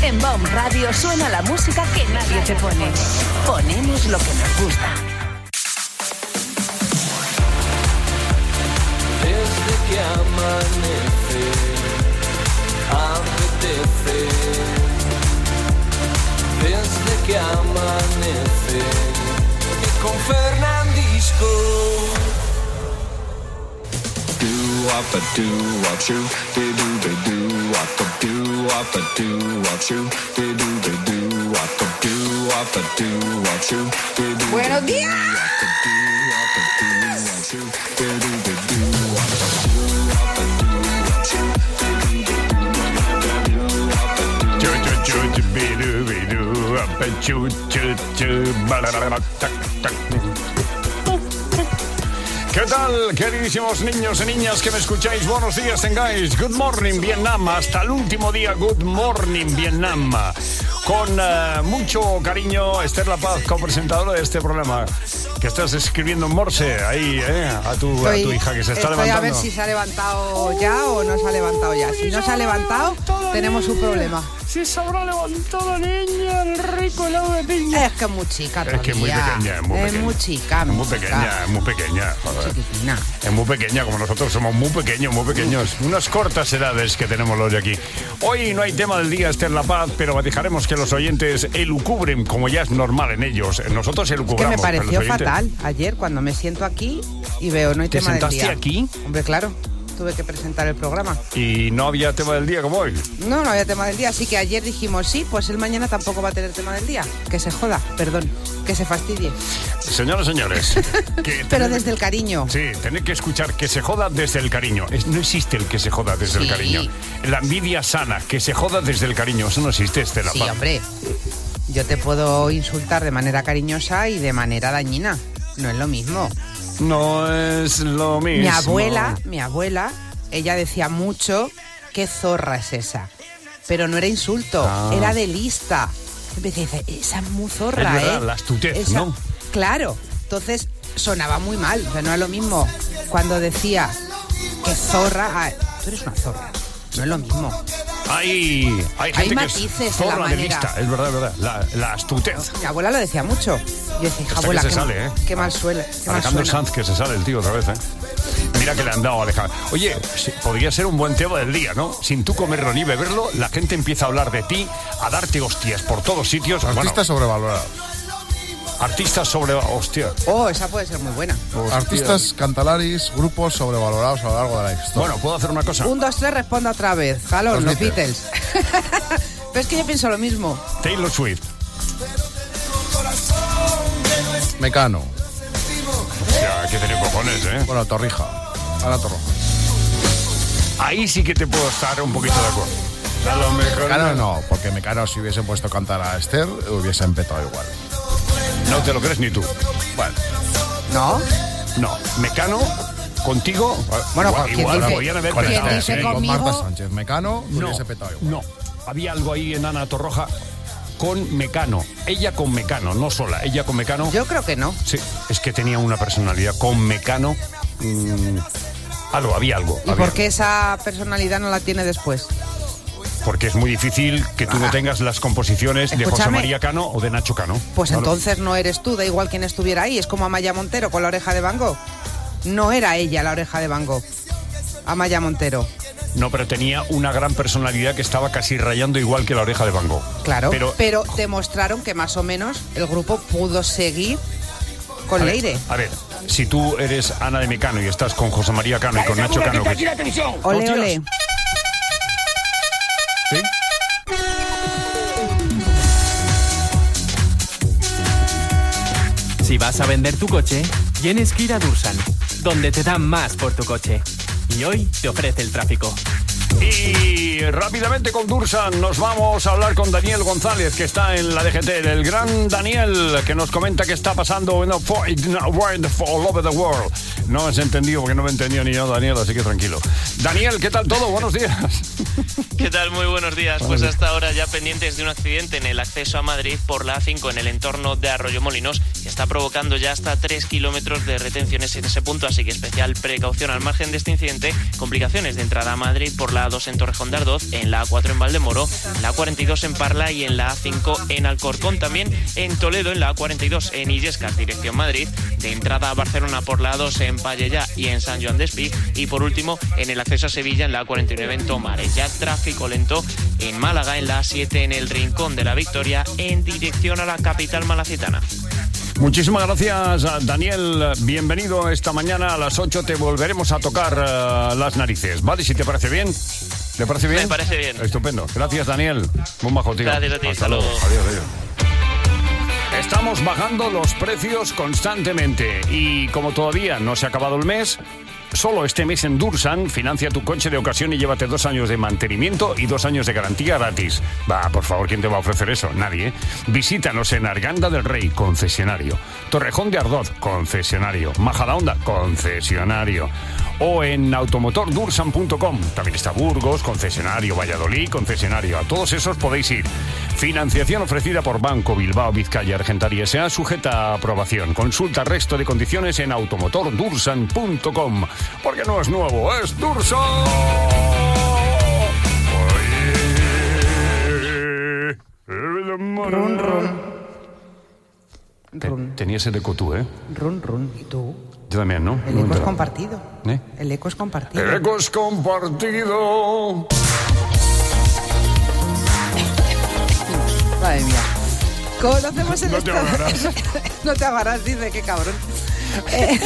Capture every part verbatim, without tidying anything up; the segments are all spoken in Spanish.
En B O M Radio suena la música que nadie te pone. Ponemos lo que nos gusta. Desde que amanece, apetece. Desde que amanece, y con Fernandisco. Do up a do up shoe, they do they do up a do up a do up shoe, they do they do up a do up a do up shoe, they do. Buenos días. ¿Qué tal, queridísimos niños y niñas que me escucháis? Buenos días tengáis. Good morning, Vietnam. Hasta el último día, good morning, Vietnam. Con uh, mucho cariño, Esther La Paz, copresentadora de este programa. Que estás escribiendo en Morse ahí, ¿eh? A tu, estoy, a tu hija que se está estoy levantando. A ver si se ha levantado ya o no se ha levantado ya. Si no se ha levantado, tenemos un problema. Si se habrá levantado la niña, el rico helado de piña. Es que es muy chica todavía. Es que es muy pequeña, es muy es pequeña. Muy chica, es muy pequeña, es muy pequeña. Joder. Chiquitina. Es muy pequeña, como nosotros somos muy pequeños, muy pequeños. Unas cortas edades que tenemos los de aquí. Hoy no hay tema del día, Esther La Paz, pero dejaremos que los oyentes elucubren, como ya es normal en ellos. Nosotros elucubramos. Es que me pareció oyentes... fatal ayer cuando me siento aquí y veo no hay tema del día. ¿Te sentaste aquí? Hombre, claro. Tuve que presentar el programa. ¿Y no había tema del día como hoy? No, no había tema del día. Así que ayer dijimos, sí, pues el mañana tampoco va a tener tema del día. Que se joda, perdón, que se fastidie. Señoras, señores. Que Pero tener... desde el cariño. Sí, tener que escuchar que se joda desde el cariño. Es, no existe el que se joda desde sí. el cariño. La envidia sana, que se joda desde el cariño. Eso no existe, Estela. Sí, hombre. Yo te puedo insultar de manera cariñosa y de manera dañina. No es lo mismo. No es lo mismo. Mi abuela, mi abuela, ella decía mucho, qué zorra es esa. Pero no era insulto, ah. era de lista. Empecé a decir, esa es muy zorra, es verdad, ¿eh? La astutez, esa... ¿no? Claro, entonces sonaba muy mal. O sea, no es lo mismo cuando decía que zorra, ah, tú eres una zorra. No es lo mismo. Hay, hay gente hay matices que es zorra en la de manera. lista, es verdad, es verdad. La, la astutez. Mi abuela lo decía mucho. Yo decía, hija, abuela, que qué, se sale, ¿eh? qué mal suele. Qué Alejandro mal Sanz, que se sale el tío otra vez, ¿eh? Mira que le han dado a Alejandro. Oye, podría ser un buen tema del día, ¿no? Sin tú comerlo ni beberlo, la gente empieza a hablar de ti, a darte hostias por todos sitios. Artistas bueno, sobrevalorados. Artistas sobre... Hostia. Oh, esa puede ser muy buena. Hostia. Artistas cantalaris, grupos sobrevalorados a lo largo de la historia. Bueno, ¿puedo hacer una cosa? Un, dos, tres, responda otra vez. Jalón, los, los Beatles. Pero es que yo pienso lo mismo. Taylor Swift. Mecano. O sea, hay que tener cojones, ¿eh? Bueno, Torrija. Ana Torroja. Ahí sí que te puedo estar un poquito de acuerdo. A lo mejor Mecano no, porque Mecano si hubiesen puesto a cantar a Esther, hubiesen petado igual. No te lo crees ni tú. Bueno. ¿No? No. Mecano, contigo... Bueno, igual, ¿quién igual dice, podían haber ¿quién petado. dice sí, conmigo? Con Marta Sánchez. Mecano, no, hubiese petado igual. No, había algo ahí en Ana Torroja con Mecano. Ella con Mecano, no sola. Ella con Mecano... Yo creo que no. Sí, es que tenía una personalidad. Con Mecano... Mmm, algo, había algo. ¿Y había por qué algo. esa personalidad no la tiene después? Porque es muy difícil que tú ah. no tengas las composiciones Escúchame. de José María Cano o de Nacho Cano. Pues claro. entonces no eres tú, da igual quien estuviera ahí. Es como Amaya Montero con La Oreja de Van Gogh. No era ella La Oreja de Van Gogh, Amaya Montero. No, pero tenía una gran personalidad que estaba casi rayando igual que La Oreja de Van Gogh. Claro, pero, pero demostraron que más o menos el grupo pudo seguir con a Leire. Ver, a ver, si tú eres Ana de Mecano y estás con José María Cano y con Nacho Cano... Que... Ole, ole. ¿Sí? Si vas a vender tu coche, tienes que ir a Dursan, donde te dan más por tu coche. Y hoy te ofrece el tráfico. Y rápidamente con Dursan nos vamos a hablar con Daniel González, que está en la D G T, el gran Daniel, que nos comenta qué está pasando en all over the world. No me has entendido porque no me entendió ni yo, Daniel, así que tranquilo. Daniel, ¿qué tal todo? Buenos días. ¿Qué tal? Muy buenos días. Pues hasta ahora ya pendientes de un accidente en el acceso a Madrid por la A cinco en el entorno de Arroyomolinos, que está provocando ya hasta tres kilómetros de retenciones en ese punto, así que especial precaución al margen de este incidente. Complicaciones de entrada a Madrid por la A dos en Torrejón de Ardoz, en la A cuatro en Valdemoro, la A cuarenta y dos en Parla y en la A cinco en Alcorcón. También en Toledo, en la A cuarenta y dos en Illescas, dirección Madrid, de entrada a Barcelona por la A dos en Pallejà y en San Joan d'Espí, y por último en el acceso a Sevilla en la A cuarenta y nueve en Tomares. Ya tráfico lento en Málaga, en la A siete en el Rincón de la Victoria, en dirección a la capital malacitana. Muchísimas gracias, Daniel. Bienvenido esta mañana a las ocho. Te volveremos a tocar uh, las narices, ¿vale? Si te parece bien. ¿Te parece bien? Me parece bien. Estupendo. Gracias, Daniel. Muy majo, tío. Gracias a ti. Hasta luego. Adiós, adiós. Estamos bajando los precios constantemente y como todavía no se ha acabado el mes, solo este mes en Dursan financia tu coche de ocasión y llévate dos años de mantenimiento y dos años de garantía gratis. Va, por favor, ¿quién te va a ofrecer eso? Nadie, ¿eh? Visítanos en Arganda del Rey, concesionario. Torrejón de Ardoz, concesionario. Majadahonda, concesionario. O en automotor dursan punto com. También está Burgos, concesionario. Valladolid, concesionario. A todos esos podéis ir. Financiación ofrecida por Banco Bilbao Vizcaya Argentaria S A, sujeta a aprobación. Consulta resto de condiciones en automotor dursan punto com. Porque no es nuevo, es Dursan. Run, run. Te, Run. tenías el eco tú, ¿eh? Run, run. ¿Y tú? Yo también, ¿no? El No eco es entero. compartido. ¿Eh? El eco es compartido. El eco es compartido. Madre mía. Conocemos el No te estado... ahogarás. No te ahogarás, dice, qué cabrón. Eh...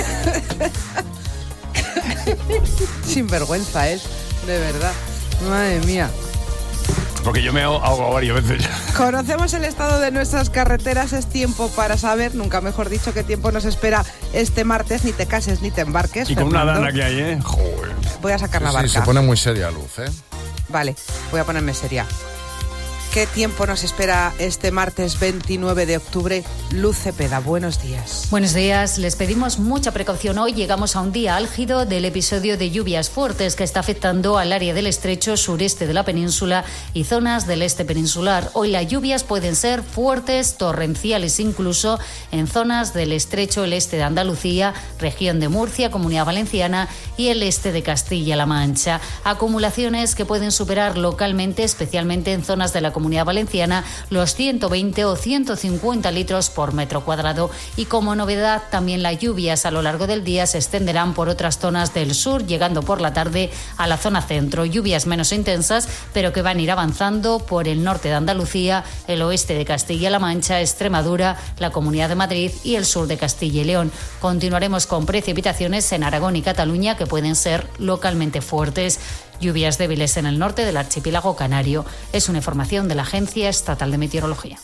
Sinvergüenza es, de verdad. Madre mía. Porque yo me ahogo varias veces ya. Conocemos el estado de nuestras carreteras, es tiempo para saber, nunca mejor dicho, qué tiempo nos espera este martes. Ni te cases ni te embarques, Y con una Fernando. dana que hay, ¿eh? Joder. Voy a sacar la Sí, barca. se pone muy seria Luz, ¿eh? Vale, voy a ponerme seria. ¿Qué tiempo nos espera este martes veintinueve de octubre? Luz Cepeda, buenos días. Buenos días, les pedimos mucha precaución. Hoy llegamos a un día álgido del episodio de lluvias fuertes que está afectando al área del estrecho sureste de la península y zonas del este peninsular. Hoy las lluvias pueden ser fuertes, torrenciales incluso en zonas del estrecho, el este de Andalucía, región de Murcia, Comunidad Valenciana y el este de Castilla-La Mancha. Acumulaciones que pueden superar localmente, especialmente en zonas de la Comunidad Valenciana, los ciento veinte o ciento cincuenta litros por metro cuadrado. Y como novedad, también las lluvias a lo largo del día se extenderán por otras zonas del sur, llegando por la tarde a la zona centro. Lluvias menos intensas, pero que van a ir avanzando por el norte de Andalucía, el oeste de Castilla-La Mancha, Extremadura, la Comunidad de Madrid y el sur de Castilla y León. Continuaremos con precipitaciones en Aragón y Cataluña que pueden ser localmente fuertes. Lluvias débiles en el norte del archipiélago canario. Es una información de la Agencia Estatal de Meteorología.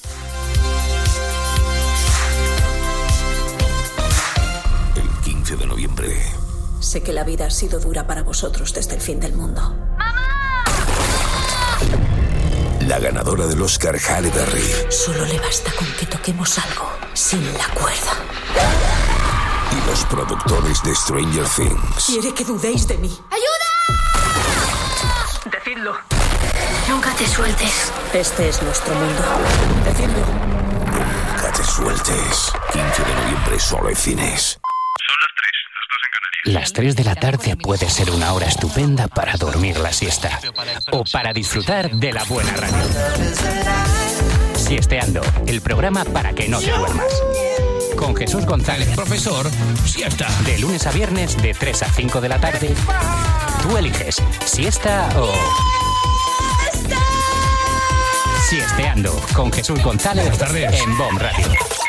El quince de noviembre. Sé que la vida ha sido dura para vosotros desde el fin del mundo. La ganadora del Oscar, Halle Berry. Solo le basta con que toquemos algo sin la cuerda. Y los productores de Stranger Things. Quiere que dudéis de mí. ¡Ayuda! Decidlo. Nunca te sueltes. Este es nuestro mundo. Decidlo. Nunca te sueltes. quince de noviembre, solo en cines. Las tres de la tarde puede ser una hora estupenda para dormir la siesta o para disfrutar de la buena radio. Siesteando, el programa para que no te duermas. Con Jesús González, profesor, siesta. De lunes a viernes, de tres a cinco de la tarde. Tú eliges, siesta o... Siesteando, con Jesús González. Buenas tardes. En B O M Radio.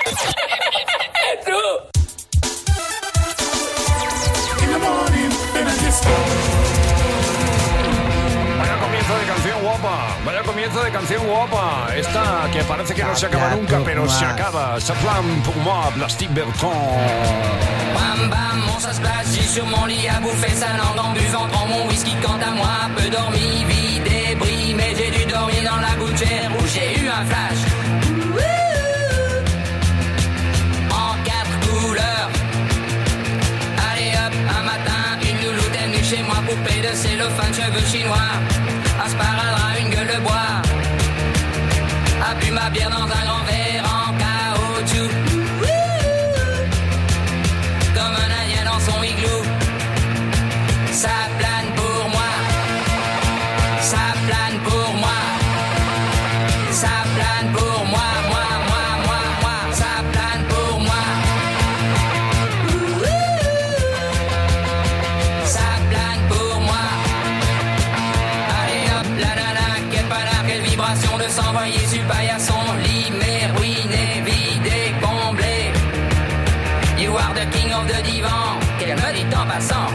Vaya comienzo de canción guapa, vaya comienzo de canción guapa. Esta que parece que no se acaba nunca, pero se acaba. Ça flamme pour moi, Plastique Bertrand. Bam bam, mon ça se place, j'ai sur mon lit à bouffer sa langue en buvant, prends mon whisky quant à moi, peu dormi, vie débris, mais j'ai dû dormir dans la gouttière où j'ai eu un flash. En quatre couleurs. Allez hop, un matin, une louloute est venue chez moi, poupée de cellophane, cheveux chinois, un sparadrap. de bois, a bu ma bière dans un grand verre en caoutchouc. Comme un indien dans son igloo, ça plane pour moi, ça plane pour moi, ça plane pour moi, moi, moi, moi, moi, ça plane pour moi. Ça plane pour moi. Allez hop, la nana, quelle panard, quelle vibration de s'envoyer sur le paillasson. Limé, ruiné, vidé, comblé. You are the king of the divan, qu'elle me dit en passant.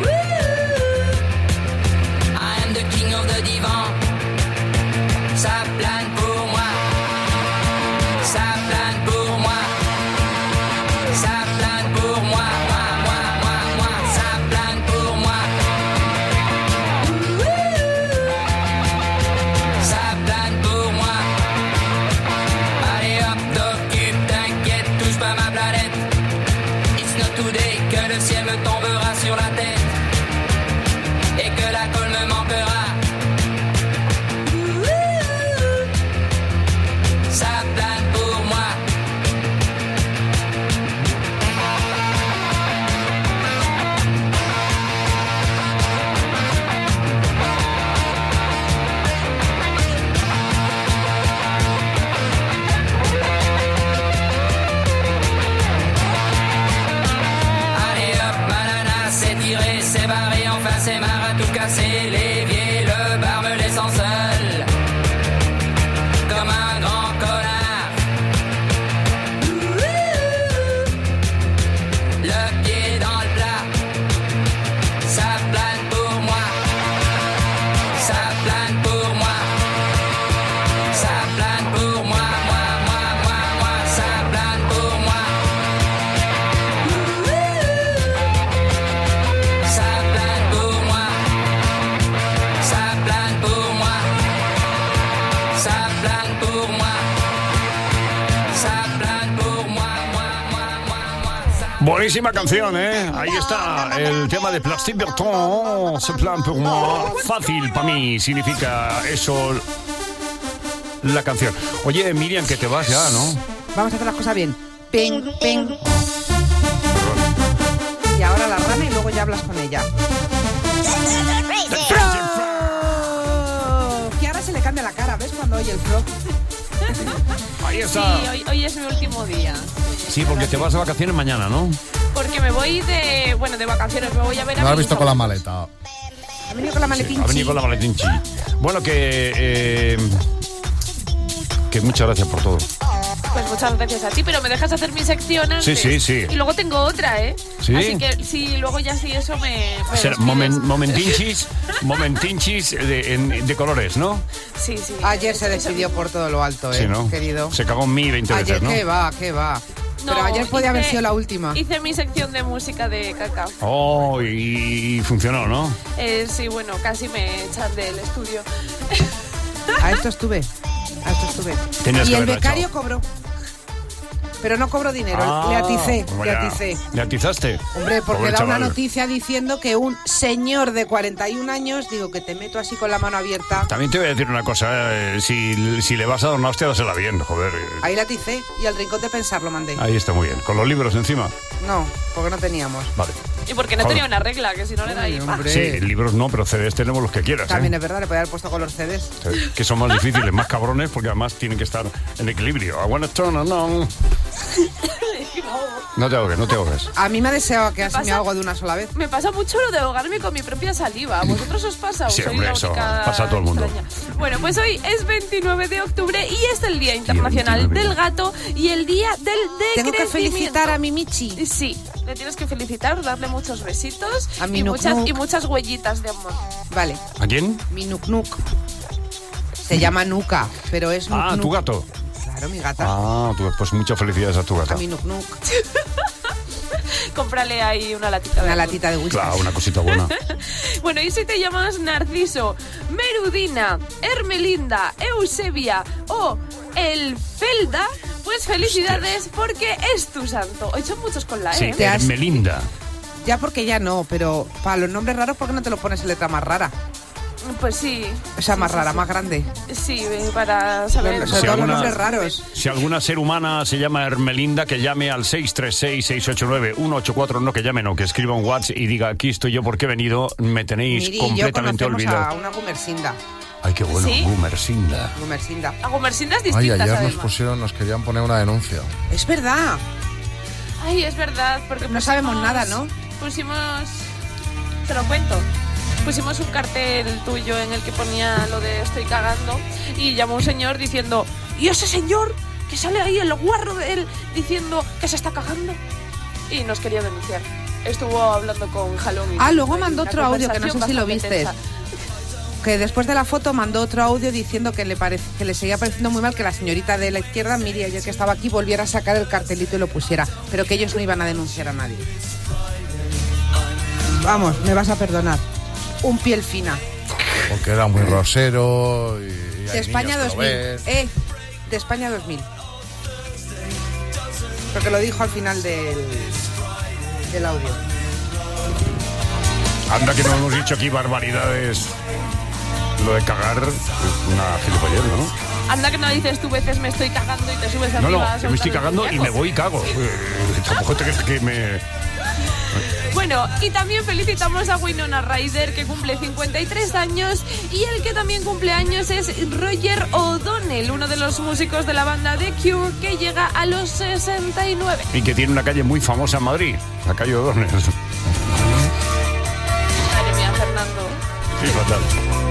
I am the king of the divan. Ça plane pour moi. Ça plane pour moi. Ça plane pour moi. Moi, moi, moi, moi. Ça plane pour moi. Ça plane pour moi. Allez hop, t'occupe, t'inquiète, touche pas ma planète. It's not today que le ciel me tombera sur la tête et que la colle me manquera. Ça plane pour moi. Allez hop, ma nana, c'est tiré, c'est barré, enfin c'est marre à tout casser. L'évier, le bar me laissant seul, comme un grand connard. Le pied dans le plat, ça plane pour moi, ça plane pour moi, ça plane pour moi, moi, moi, moi, moi, ça plane pour moi. Ça plane pour moi, ça plane pour moi, ça plane pour moi, ça plane pour moi, moi, moi, moi, moi, ça. Buenísima canción, ¿eh? Ahí está el tema de Plastic Bertrand, Ce plan pour moi. Fácil para mí significa eso la canción. Oye, Miriam, que te vas ya, ¿no? Vamos a hacer las cosas bien. Ping, ping. Y ahora la rana y luego ya hablas con ella. Frog. Que ahora se le cambia la cara, ¿ves? Cuando oye el frog. Ahí Sí, está. hoy, hoy es mi último día. Sí, porque te vas de vacaciones mañana, ¿no? Porque me voy de, bueno, de vacaciones, me voy a ver a No lo has mi visto hijo. con la maleta. Ha venido con la maletinchi. Ha venido con la maletinchi. Bueno, que... eh, que muchas gracias por todo. Pues muchas gracias a ti, pero me dejas hacer mi sección antes. Sí, sí, sí. Y luego tengo otra, ¿eh? ¿Sí? Así que sí, luego ya sí, eso me... me O sea, despides. momen- momentinchis, momentinchis de, en- de colores, ¿no? Sí, sí. Ayer se despidió por todo lo alto, ¿eh, Sí, ¿no? querido? Se cagó en mí veinte Ayer veces, ¿no? qué va, qué va. No, Pero ayer podía haber hice- sido la última. Hice mi sección de música de Cacao. Oh, y, y funcionó, ¿no? Eh, sí, bueno, casi me echan del estudio. A esto estuve. A esto estuve. Tenías y que el haberla becario echado. cobró. Pero no cobró dinero, Ah, le aticé, pues le vaya. aticé. ¿Le atizaste? Hombre, porque Pobre da una chaval. noticia diciendo que un señor de cuarenta y un años, digo, que te meto así con la mano abierta. También te voy a decir una cosa, eh, si, si le vas a dar una hostia, dásela bien, joder. eh. Ahí la aticé y al rincón de pensar lo mandé. Ahí está muy bien. ¿Con los libros encima? No, porque no teníamos. Vale. Y porque no Joder. tenía una regla, que si no le da ahí... ¡pah! Sí, libros no, pero C Ds tenemos los que quieras, También ¿eh? es verdad, le podía haber puesto con los C Ds. Sí, que son más difíciles, más cabrones, porque además tienen que estar en equilibrio. I wanna turn on. No te ahogues, no te ahogues. A mí me ha deseado que así me pasa? ahogo de una sola vez. Me pasa mucho lo de ahogarme con mi propia saliva. ¿A vosotros os pasa? ¿O Sí, soy hombre, la eso única pasa a todo el mundo. extraña? Bueno, pues hoy es veintinueve de octubre y es el Día Internacional veintinueve. del Gato y el Día del Tengo que Decrecimiento. felicitar a mi Michi. Sí, le tienes que felicitar, darle muchos besitos A mi y, Nuk muchas, Nuk. y muchas huellitas de amor. Vale, ¿A quién? mi Nuk Nuk. Se llama Nuka, pero es Nuk Ah, Nuk. tu gato. Claro, mi gata. Ah, tú- pues muchas felicidades a tu gata. A mi Nuk Nuk. Cómprale ahí una latita de Una atún. latita de whisky. Claro, una cosita buena. Bueno, y si te llamas Narciso, Merudina, Hermelinda, Eusebia o Elfelda, pues felicidades porque es tu santo. Hoy son muchos con la E. Sí, ¿eh? Te has- Melinda. Ya porque ya no, pero para los nombres raros, ¿por qué no te lo pones en letra más rara? Pues sí. O sea, sí, más sí, rara, sí. más grande. Sí, para saber. Sobre todo los nombres raros. Si alguna ser humana se llama Hermelinda, que llame al seis tres seis, seis ocho nueve, uno ocho cuatro, no que llame, no, que escriba un WhatsApp y diga, aquí estoy yo porque he venido, me tenéis Miri completamente y yo conocemos olvidado. a una Gumersinda. Ay, qué bueno, ¿Sí? Gumersinda. Gumersinda. A Gumersindas Ay, distintas, ayer además. nos pusieron, nos querían poner una denuncia. Es verdad. Ay, es verdad, porque No pusimos- sabemos nada, ¿no? Pusimos... Te lo cuento. Pusimos un cartel tuyo en el que ponía lo de estoy cagando y llamó un señor diciendo, ¿y ese señor que sale ahí, el guarro de él, diciendo que se está cagando? Y nos quería denunciar. Estuvo hablando con Jalón. y- Ah, luego y mandó una otro audio que no sé conversación si lo bastante viste. tensa. Que después de la foto mandó otro audio diciendo que le, parece, que le seguía pareciendo muy mal que la señorita de la izquierda, Miri, ayer que estaba aquí, volviera a sacar el cartelito y lo pusiera. Pero que ellos no iban a denunciar a nadie. Vamos, me vas a perdonar. Un piel fina. Porque era muy rosero y, y De hay España niños que dos lo mil. ven. Eh, de España dos mil. Porque lo dijo al final del, del audio. Anda que no hemos dicho aquí barbaridades. Lo de cagar es una gilipollez, ¿no? Anda que no dices tú veces me estoy cagando y te subes No, arriba. no, a yo me estoy soltar el cagando y me muñeco. voy y cago. Eh, tampoco te crees que me... Bueno, y también felicitamos a Winona Ryder, que cumple cincuenta y tres años, y el que también cumple años es Roger O'Donnell, uno de los músicos de la banda The Cure, que llega a los sesenta y nueve. Y que tiene una calle muy famosa en Madrid, la calle O'Donnell. Madre mía, Fernando. Sí, fatal.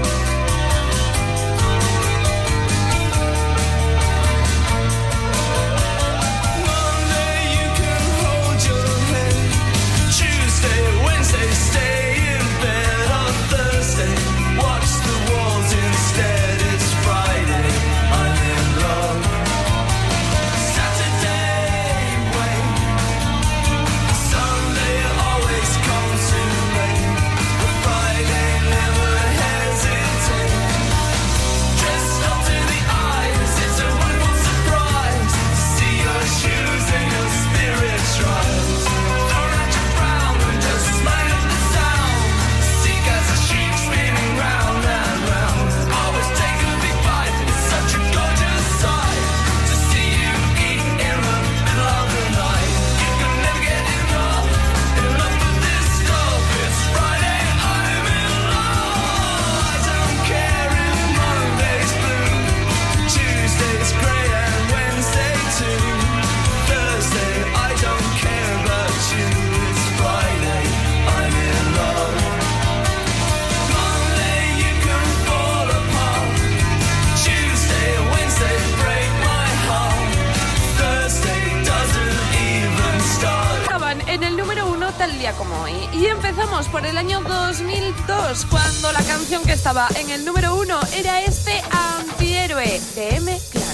En el número uno tal día como hoy. Y empezamos por el año dos mil dos, cuando la canción que estaba en el número uno era este Antihéroe de M. Clark.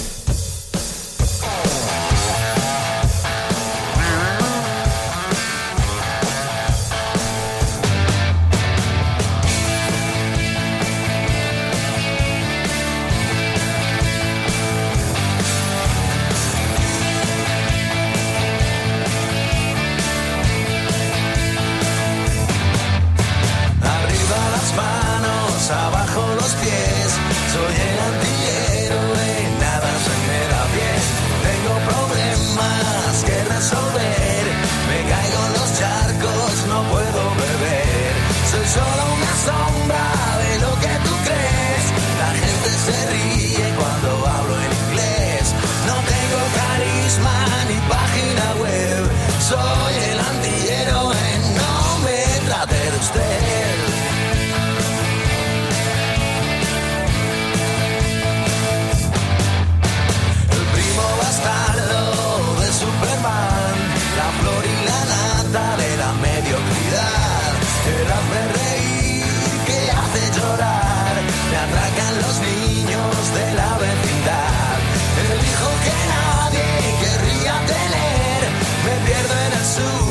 Abajo los pies, soy el antihéroe, nada se me da bien. Tengo problemas que resolver, me caigo en los charcos, no puedo beber. Soy solo una sombra de lo que tú crees. La gente se ríe cuando hablo en inglés. No tengo carisma ni página web. Soy el antihéroe, no me trate de usted. De Superman, la flor y la nata de la mediocridad. El hazme reír que hace llorar, me atracan los niños de la vecindad. El hijo que nadie querría tener, me pierdo en el sur.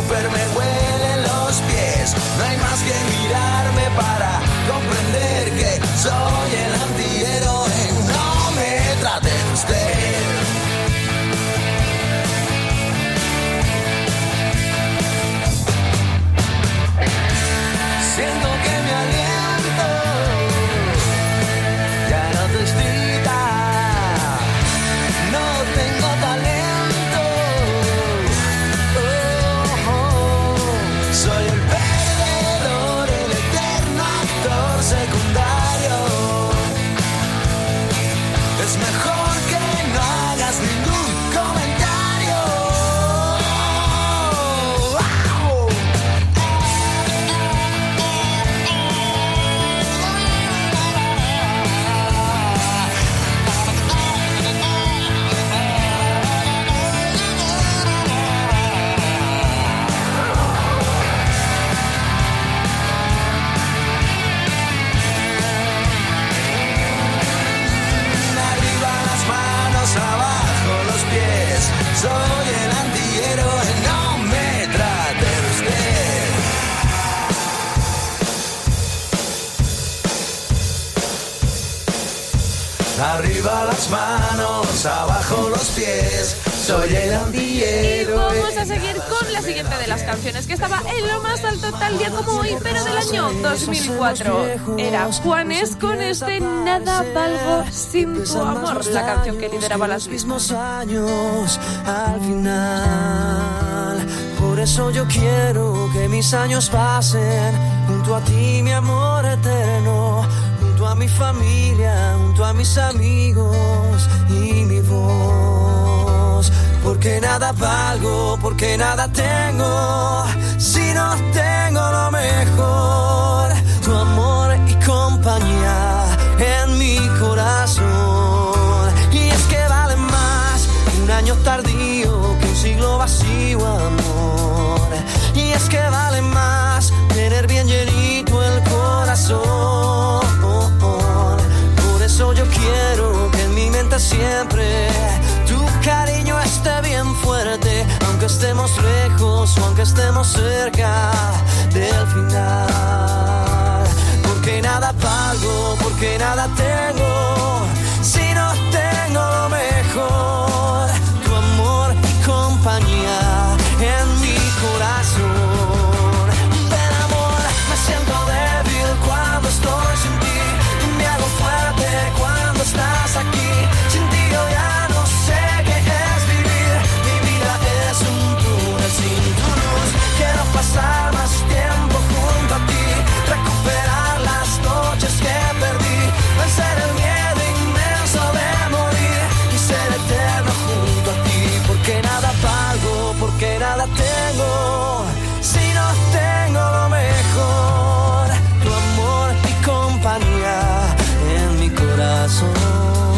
Arriba las manos, abajo los pies. Soy el Y andillero. vamos a seguir con la siguiente de las canciones que estaba en lo más alto tal día como hoy, pero del año dos mil cuatro. Era Juanes con este Nada valgo sin tu amor, la canción que lideraba las mismos años al final. Por eso yo quiero que mis años pasen junto a ti, mi amor eterno, junto a mi familia, junto a mis amigos y mi voz. Porque nada valgo, porque nada tengo, si no tengo lo mejor. Tu amor y compañía en mi corazón. Y es que vale más un año tardío que un siglo vacío, amor. Y es que vale más tener bien llenito el corazón. Por eso yo quiero que en mi mente siempre tu cariño esté bien fuerte, aunque estemos lejos o aunque estemos cerca del final. Porque nada valgo, porque nada tengo, si no tengo lo mejor. Tu amor y compañía en mi corazón. Ven, amor, me siento débil cuando estoy sin ti, me hago fuerte cuando estás aquí. Sin ti yo ya no sé qué es vivir, mi vida es un túnel sin tu luz. Quiero pasar más tiempo junto a ti, recuperar las noches que perdí, vencer el miedo inmenso de morir y ser eterno junto a ti. Porque nada valgo, porque nada tengo, si no tengo lo mejor. Tu amor y compañía en mi corazón.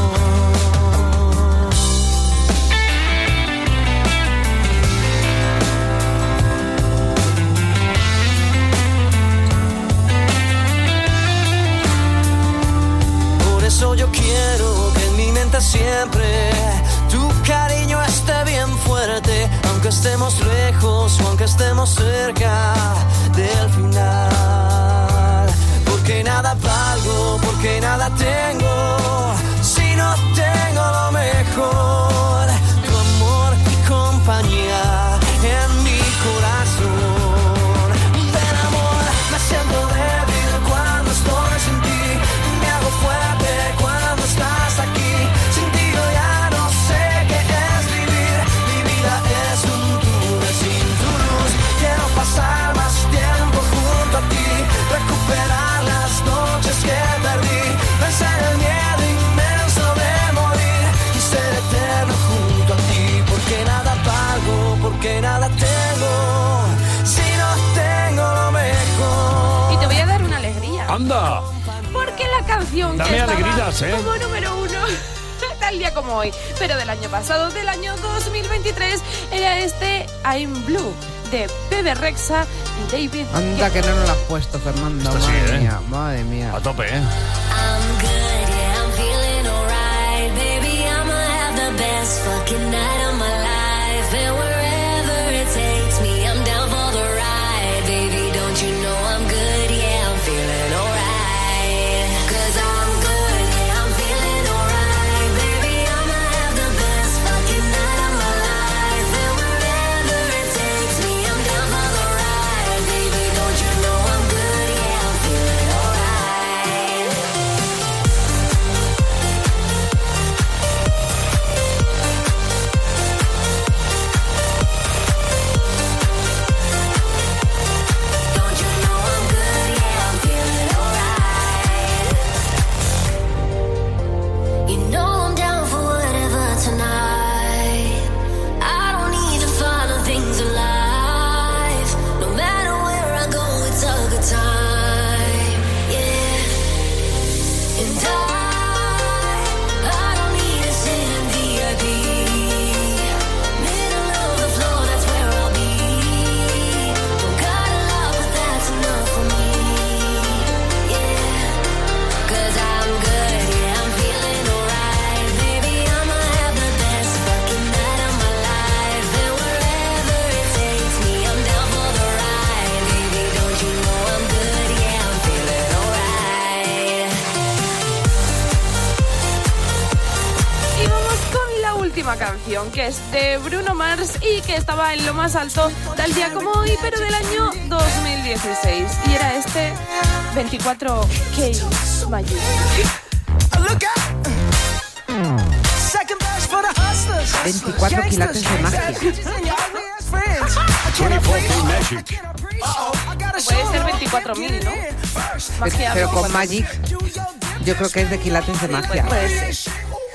Por eso yo quiero que en mi mente siempre tu cariño esté bien fuerte, aunque estemos lejos o aunque estemos cerca del final. Porque nada valgo, porque nada tengo, si no tengo lo mejor. Tu amor y compañía en mi corazón. Ven, amor, me siento débil cuando estoy sin ti, me hago fuerte cuando estás aquí. Sin ti yo ya no sé qué es vivir, mi vida es un túnel sin tu luz. Quiero pasar más tiempo junto a ti, recuperar las noches que perdí, vencer el miedo inmenso de morir y ser eterno junto a ti. Porque nada valgo, porque nada tengo, si no tengo lo mejor. Y te voy a dar una alegría. ¡Anda! Porque la canción Dame que estaba alegrías, ¿eh? como número uno tal día como hoy, pero del año pasado, del año dos mil veintitrés, era este I'm Blue de Bebe Rexha y David. Anda, que no nos lo has puesto, Fernando. Esto sí, Madre ¿eh? mía, madre mía. A tope, ¿eh? I'm good, yeah, I'm feeling alright. Baby, I'ma have the best fucking night of my life. And wherever it takes me, I'm down for the ride. Baby, don't you know I'm good, yeah, I'm feeling alright. Cause I'm good, yeah, I'm feeling alright. Baby, I'ma have the best fucking night of my life. And wherever it takes me, I'm down for the ride. Baby, don't you know I'm good, yeah, I'm feeling alright. próxima canción, que es de Bruno Mars y que estaba en lo más alto tal día como hoy, pero del año dos mil dieciséis. Y era este veinticuatro K Magic. veinticuatro quilates de magia. Puede ser veinticuatro mil, ¿no? Magia, Pero con Magic, yo creo que es de quilates de magia. Puede ser.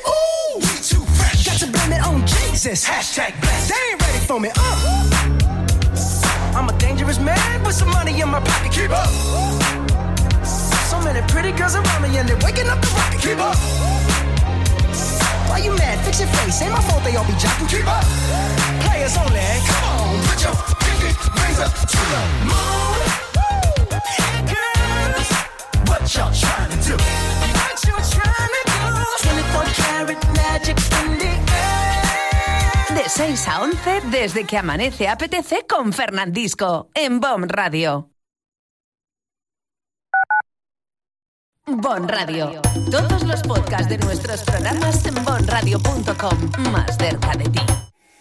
I'm a dangerous man with some money in my pocket. Keep up. So many pretty girls around me and they're waking up the rocket. Keep up. Why you mad? Fix your face. Ain't my fault they all be jocking. Keep up. Players only. Come on, put your pinky rings up to the moon. Hey girls, what y'all trying to do? What you trying to do? twenty-four karat magic in the air. De seis a once, desde que amanece A P T C con Fernandisco, en Bon Radio. Bon Radio. Todos los podcasts de nuestros programas en bon radio punto com. Más cerca de ti.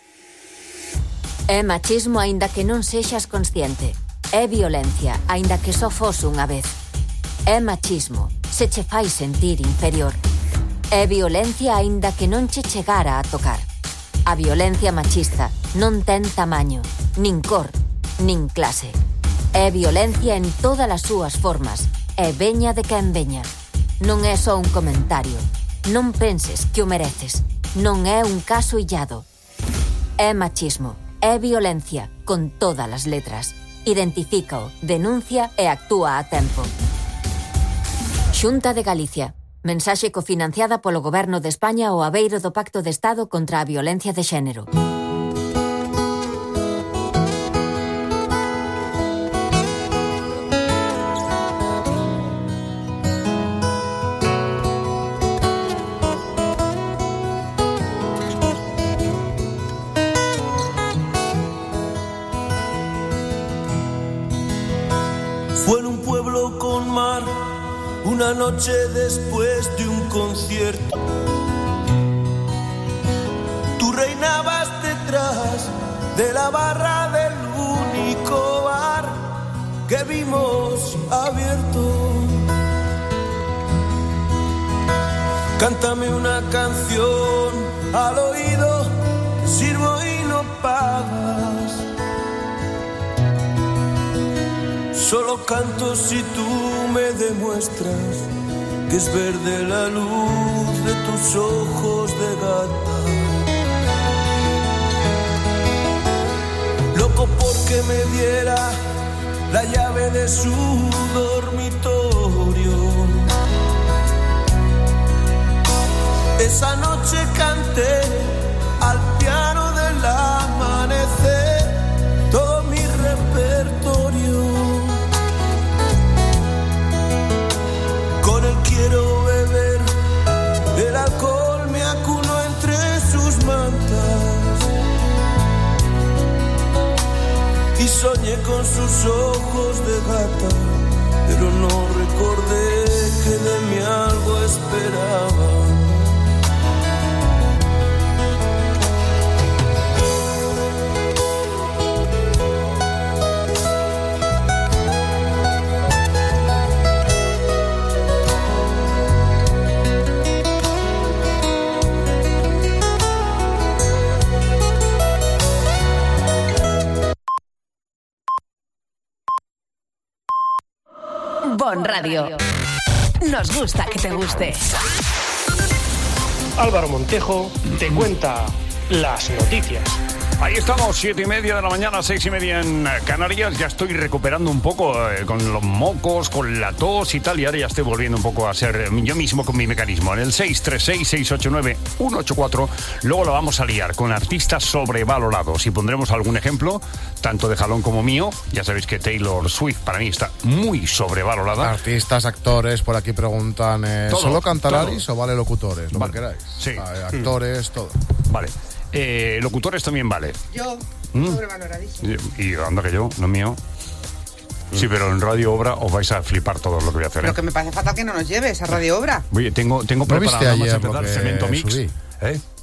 É machismo aínda que non sexas consciente. É violencia aínda que só fose unha vez. É machismo se che fai sentir inferior. É violencia aínda que non che chegara a tocar. A violencia machista non ten tamaño, nin cor, nin clase. É violencia en todas as súas formas. É veña de quen veña. Non é só un comentario. Non penses que o mereces. Non é un caso illado. É machismo. É violencia con todas as letras. Identifícao, denuncia e actúa a tempo. Xunta de Galicia. Mensaxe cofinanciada polo Goberno de España ao abeiro do Pacto de Estado contra a Violencia de Xénero. Fue en un pueblo con mar, una noche después de un concierto. Tú reinabas detrás de la barra del único bar que vimos abierto. Cántame una canción al oído, te sirvo y no pagas. Solo canto si tú me demuestras que es verde la luz de tus ojos de gata. Loco porque me diera la llave de su dormitorio. Esa noche canté al piano del amanecer todo mi repertorio. Con él quiero beber, el alcohol me acuno entre sus mantas. Y soñé con sus ojos de gata, pero no recordé que de mí algo esperaba. Bon Radio. Nos gusta que te guste. Álvaro Montejo te cuenta las noticias. Ahí estamos, siete y media de la mañana, seis y media en Canarias. Ya estoy recuperando un poco eh, con los mocos, con la tos y tal, y ahora ya estoy volviendo un poco a ser yo mismo con mi mecanismo. En el seis tres seis, seis ocho nueve, uno ocho cuatro, luego lo vamos a liar con artistas sobrevalorados y pondremos algún ejemplo, tanto de jalón como mío. Ya sabéis que Taylor Swift para mí está muy sobrevalorada. Artistas, actores, por aquí preguntan, eh, Todo, ¿solo cantar todo. Aris o vale locutores? Lo Vale. que queráis. Sí. Ah, actores, Mm. todo. Vale. Eh, locutores también vale. Yo, ¿Mm? sobrevaloradísimo. Y, y anda que yo, no es mío. Sí, pero en Radio Obra os vais a flipar todo lo que voy a hacer. Lo ¿eh? que me parece fatal que no nos lleves a Radio Obra. Oye, tengo, tengo ¿No viste preparado nada más ayer empezar lo que Cemento Mix. subí? ¿Eh?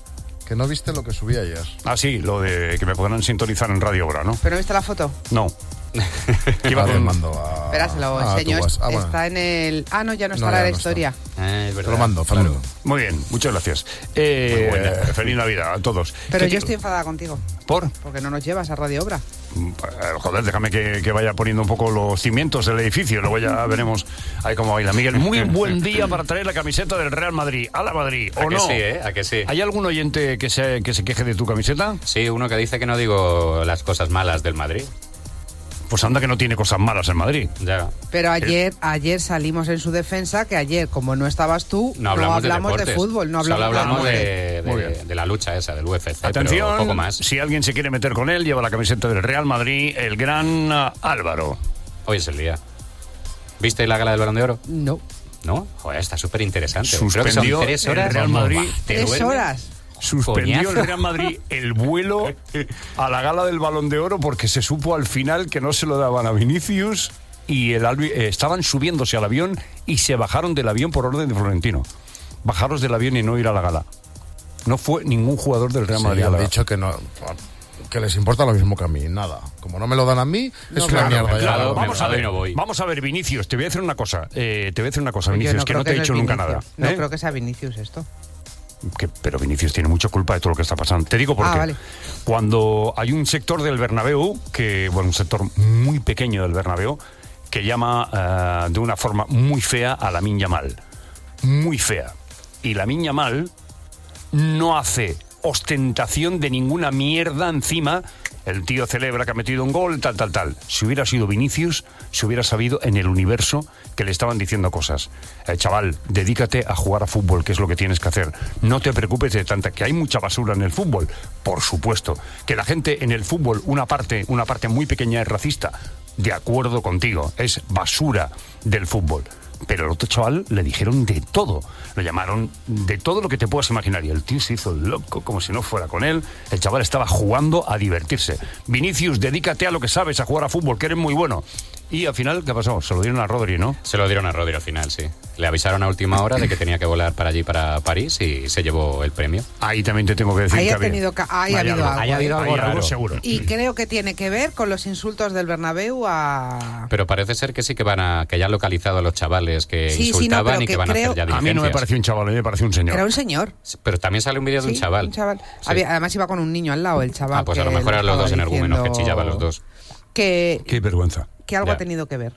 Que no viste lo que subí ayer. Ah, sí, lo de que me podrán sintonizar en Radio Obra, ¿no? ¿Pero viste la foto? No. ¿Qué iba a mando a... Espera, se lo ah, enseño. Ah, bueno. Está en el... Ah, no, ya no No, estará ya la no historia. Eh, es Te lo mando, Fernando. Muy bien, muchas gracias. Eh, eh, feliz Navidad a todos. Pero ¿Qué- yo estoy enfadada contigo. ¿Por? Porque no nos llevas a Radio Obra. Eh, Joder, déjame que, que vaya poniendo un poco los cimientos del edificio. Luego ya veremos ahí cómo baila. Miguel, muy buen día para traer la camiseta del Real Madrid. A la Madrid, ¿o ¿A que no? sí, eh? ¿A que sí? ¿Hay algún oyente que se, que se queje de tu camiseta? Sí, uno que dice que no digo las cosas malas del Madrid. Pues anda que no tiene cosas malas en Madrid. Ya. Pero ayer ayer salimos en su defensa que ayer, como no estabas tú, No hablamos, de, deportes. fútbol. No Solo hablamos, hablamos Ah, de, Muy de, bien. de la lucha esa, del U F C, Atención, pero poco más. si alguien se quiere meter con él, lleva la camiseta del Real Madrid, el gran ah, Álvaro. Hoy es el día. ¿Viste la gala del Balón de Oro? No. ¿No? Joder, está súper interesante. Suspendió Creo que son tres el horas. Real Madrid. Buah, ¿te ¿Tres duermes? horas? Suspendió Coñazo. el Real Madrid el vuelo a la gala del Balón de Oro porque se supo al final que no se lo daban a Vinicius y el Albi- eh, estaban subiéndose al avión y se bajaron del avión por orden de Florentino. Bajaros del avión y no ir a la gala. No fue ningún jugador del Real Sí, Madrid a han la gala. dicho que no... Que les importa lo mismo que a mí, nada. Como no me lo dan a mí, es No, una claro, mierda. ya. claro, me vamos a enfado y ver, no voy. vamos a ver, Vinicius, te voy a decir una cosa, eh, te voy a decir una cosa, Yo Vinicius, que creo no te he es dicho nunca Vinicius. nada. No ¿eh? creo que sea Vinicius esto. Que- pero Vinicius tiene mucha culpa de todo lo que está pasando. Te digo por Ah, qué. vale. Cuando hay un sector del Bernabéu, que bueno, un sector muy pequeño del Bernabéu, que llama eh, de una forma muy fea a Lamine Yamal. Muy fea. Y Lamine Yamal no hace ostentación de ninguna mierda encima. El tío celebra que ha metido un gol, tal, tal, tal. Si hubiera sido Vinicius, se hubiera sabido en el universo que le estaban diciendo cosas. Eh, chaval, dedícate a jugar a fútbol, que es lo que tienes que hacer. No te preocupes de tanta... Que hay mucha basura en el fútbol, por supuesto. Que la gente en el fútbol, una parte, una parte muy pequeña es racista. De acuerdo contigo, es basura del fútbol. Pero al otro chaval le dijeron de todo. Lo llamaron de todo lo que te puedas imaginar. Y el tío se hizo loco, como si no fuera con él. El chaval estaba jugando a divertirse. Vinicius, dedícate a lo que sabes, a jugar a fútbol, que eres muy bueno. Y al final, ¿qué pasó? Se lo dieron a Rodri, ¿no? Se lo dieron a Rodri al final, sí. Le avisaron a última hora de que tenía que volar para allí, para París, y se llevó el premio. Ahí también te tengo que decir Ahí que ha había- tenido ca- ahí ha hay habido algo. Ahí ha habido hay algo raro. seguro. Y creo que tiene que ver con los insultos del Bernabéu a... Pero parece ser que sí que van a que ya han localizado a los chavales que Sí, sí, no, insultaban pero y que, que van creo- a hacer ya A mí no me diligencias. pareció un chaval, a mí me pareció un señor. Era un señor. Pero también sale un vídeo de un Sí, chaval. un chaval. Sí. Había- además iba con un niño al lado, el chaval. Ah, pues a que lo mejor le eran los dos estaba energúmenos que diciendo chillaban los dos. Que, Qué vergüenza. que algo Ya. ha tenido que ver.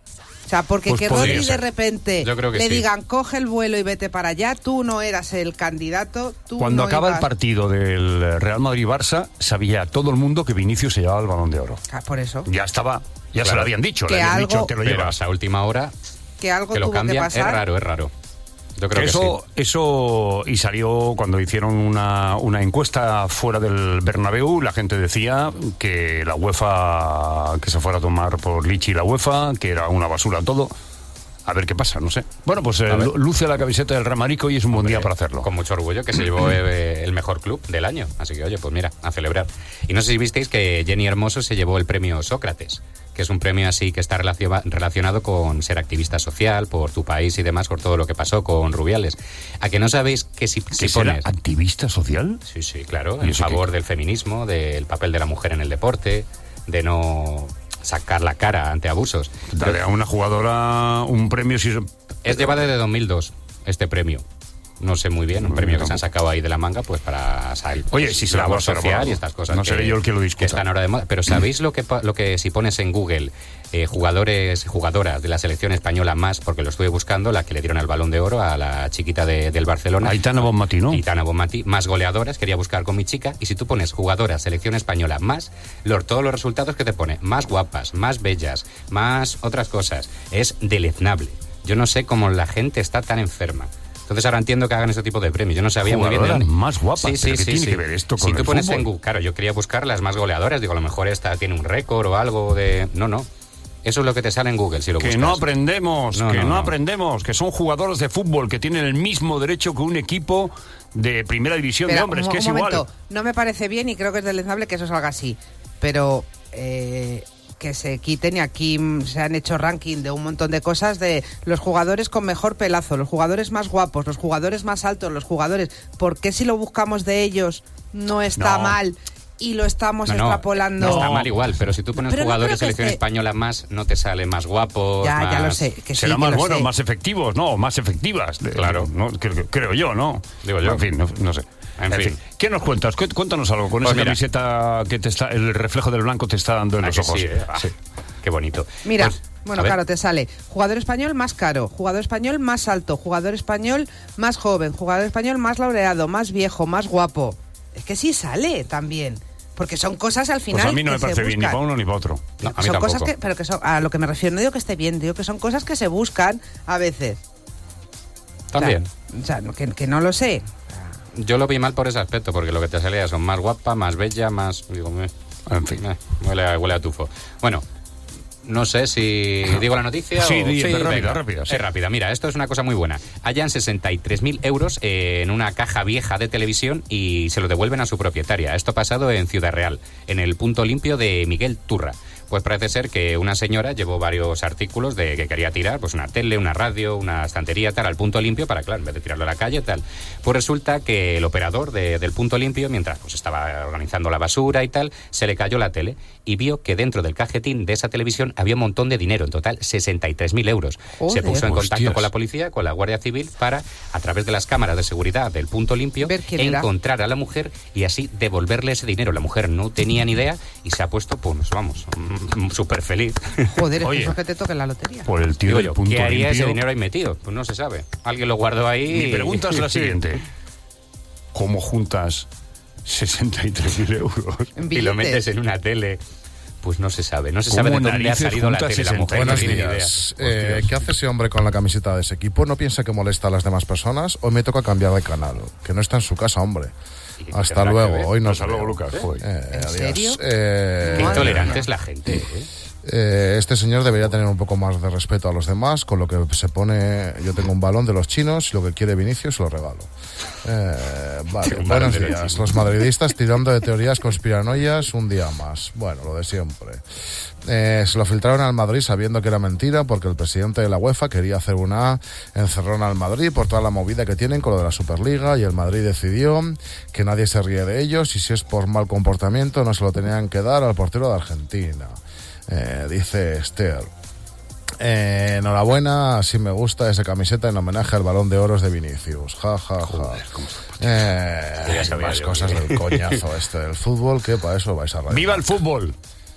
O sea, porque Pues que podría Rodri de ser. repente Yo creo que le sí. digan, coge el vuelo y vete para allá, tú no eras el candidato, tú Cuando no acaba el ibas- partido del Real Madrid-Barça, sabía todo el mundo que Vinicius se llevaba el Balón de Oro. Ah, por eso. Ya estaba, ya se Claro. lo habían dicho, Que le habían algo- dicho te lo Pero llevas. hasta última hora Que algo que lo tuvo que cambian es pasar. raro, es raro. Yo creo que, Eso, sí. eso, y salió cuando hicieron una, una encuesta fuera del Bernabéu, la gente decía que la UEFA, que se fuera a tomar por Lichi la UEFA, que era una basura todo. A ver qué pasa, no sé. Bueno, pues eh, A ver. luce la camiseta del Real Madrid y es un buen día para hacerlo. Con mucho orgullo que se llevó eh, el mejor club del año. Así que, oye, pues mira, a celebrar. Y no sé si visteis que Jenny Hermoso se llevó el premio Sócrates, que es un premio así que está relaciona- relacionado con ser activista social, por tu país y demás, por todo lo que pasó con Rubiales. ¿A que no sabéis que si, si ¿Que será pones... activista social? Sí, sí, claro, ¿Y en eso qué? favor del feminismo, del papel de la mujer en el deporte, de no sacar la cara ante abusos. Dale a una jugadora un premio si... Es llevado desde dos mil dos, este premio. No sé muy bien, un premio que se han sacado ahí de la manga, pues para salir. Oye, si se la labor va a hacer, social bueno, y estas cosas. no que- seré yo el que lo discuta. Que están ahora de moda. Pero ¿sabéis lo que, pa- lo que si pones en Google eh, jugadores, jugadoras de la selección española más, porque lo estuve buscando, la que le dieron el Balón de Oro a la chiquita de- del Barcelona? Aitana Bonmatí, ¿no? Aitana Bonmatí, más goleadoras, quería buscar con mi chica, y si tú pones jugadoras, selección española, más, los, todos los resultados que te pone, más guapas, más bellas, más otras cosas, es deleznable. Yo no sé cómo la gente está tan enferma. Entonces ahora entiendo que hagan este tipo de premios. Yo no sabía muy bien de Jugadoras dónde. más guapas, Sí, ¿pero sí, qué sí, tiene sí. que ver esto con Si tú el pones fútbol? en Google, claro, yo quería buscar las más goleadoras, digo, a lo mejor esta tiene un récord o algo de... No, no. Eso es lo que te sale en Google si lo Que buscas. no aprendemos, No, que no, no, no. aprendemos, que son jugadores de fútbol que tienen el mismo derecho que un equipo de primera división Espera, de hombres, un, que un es igual. momento, no me parece bien y creo que es deleznable que eso salga así. Pero, eh, que se quiten, y aquí mm, se han hecho ranking de un montón de cosas de los jugadores con mejor pelazo, los jugadores más guapos, los jugadores más altos, los jugadores... ¿Por qué si lo buscamos de ellos no está No. mal y lo estamos No, no, extrapolando? no está mal igual, pero si tú pones Pero no jugadores creo de que selección esté- española más, no te sale más guapos. Ya, más... ya lo sé, que sí, Serán que más lo buenos, sé. más efectivos, ¿no? Más efectivas. De- Claro. ¿no? Creo, creo yo, ¿no? Digo yo. En fin, no, no sé. En En, fin. fin. ¿Qué nos cuentas? Cué- Cuéntanos algo con Pues esa mira. camiseta que te está, el reflejo del blanco te está dando en Ah, los que ojos. sí, eh? Ah, Sí. Qué bonito. Mira, Pues, bueno, a ver. claro, te sale jugador español más caro, jugador español más alto, jugador español más joven, jugador español más laureado, más viejo, más guapo. Es que sí sale también, porque son cosas al final Pues a mí no que me parece se bien ni buscan. para uno ni para otro. No, a mí son tampoco. cosas que, pero que son, a lo que me refiero, no digo que esté bien, digo que son cosas que se buscan a veces. También. O sea, no- que, que no lo sé. Yo lo vi mal por ese aspecto, porque lo que te salía son más guapa, más bella, más... Digo, meh, En fin. meh, huele, a, huele a tufo. Bueno, no sé si digo la noticia Sí, o... di- rápida, venga, rápida, sí. Es rápida. Mira, esto es una cosa muy buena. Hallan sesenta y tres mil euros eh, en una caja vieja de televisión y se lo devuelven a su propietaria. Esto ha pasado en Ciudad Real, en el punto limpio de Miguel Turra. Pues parece ser que una señora llevó varios artículos de que quería tirar, pues una tele, una radio, una estantería, tal, al punto limpio para, claro, en vez de tirarlo a la calle, tal. Pues resulta que el operador de- del punto limpio, mientras pues estaba organizando la basura y tal, se le cayó la tele y vio que dentro del cajetín de esa televisión había un montón de dinero, en total sesenta y tres mil euros. Joder. Se puso en contacto Hostias. con la policía, con la Guardia Civil, para, a través de las cámaras de seguridad del punto limpio, Ver quién era. encontrar a la mujer y así devolverle ese dinero. La mujer no tenía ni idea y se ha puesto, pues vamos, mm, súper feliz. Joder, es Oye. que eso es que te toque la lotería. Por el tío Digo del yo, punto ¿qué haría limpio. ese dinero ahí metido? Pues no se sabe. Alguien lo guardó ahí. Mi pregunta es la siguiente. ¿Cómo juntas sesenta y tres mil euros? En Y lo billetes. metes en una tele. Pues no se sabe. No se ¿Cómo sabe de dónde ha narices salido la juntas tele. La sesenta? mujer no Buenos tiene ni idea. días. Eh, ¿Qué hace ese hombre con la camiseta de ese equipo? ¿No piensa que molesta a las demás personas o me toca cambiar de canal? Que no está en su casa, hombre. ¿Y Hasta tendrá que luego. ver? Hoy no Hasta luego, Lucas. Joder. Eh, ¿En adiós. serio? Eh, Qué Madre intolerante mía. es la gente. ¿eh? Eh, este señor debería tener un poco más de respeto a los demás, con lo que se pone, yo tengo un balón de los chinos y lo que quiere Vinicius se lo regalo. Eh, vale, Un balón buenos de los días. chinos. Los madridistas tirando de teorías conspiranoias un día más. Bueno, lo de siempre. Eh, se lo filtraron al Madrid sabiendo que era mentira porque el presidente de la UEFA quería hacer una encerrona al Madrid por toda la movida que tienen con lo de la Superliga y el Madrid decidió que nadie se ríe de ellos y si es por mal comportamiento no se lo tenían que dar al portero de Argentina. Eh, dice Esther. Eh, enhorabuena, así me gusta esa camiseta en homenaje al Balón de Oros de Vinicius. Ja, ja, ja. Eh, Ya hay sabía más yo cosas que- del coñazo este del fútbol que para eso vais a radio. ¡Viva el fútbol!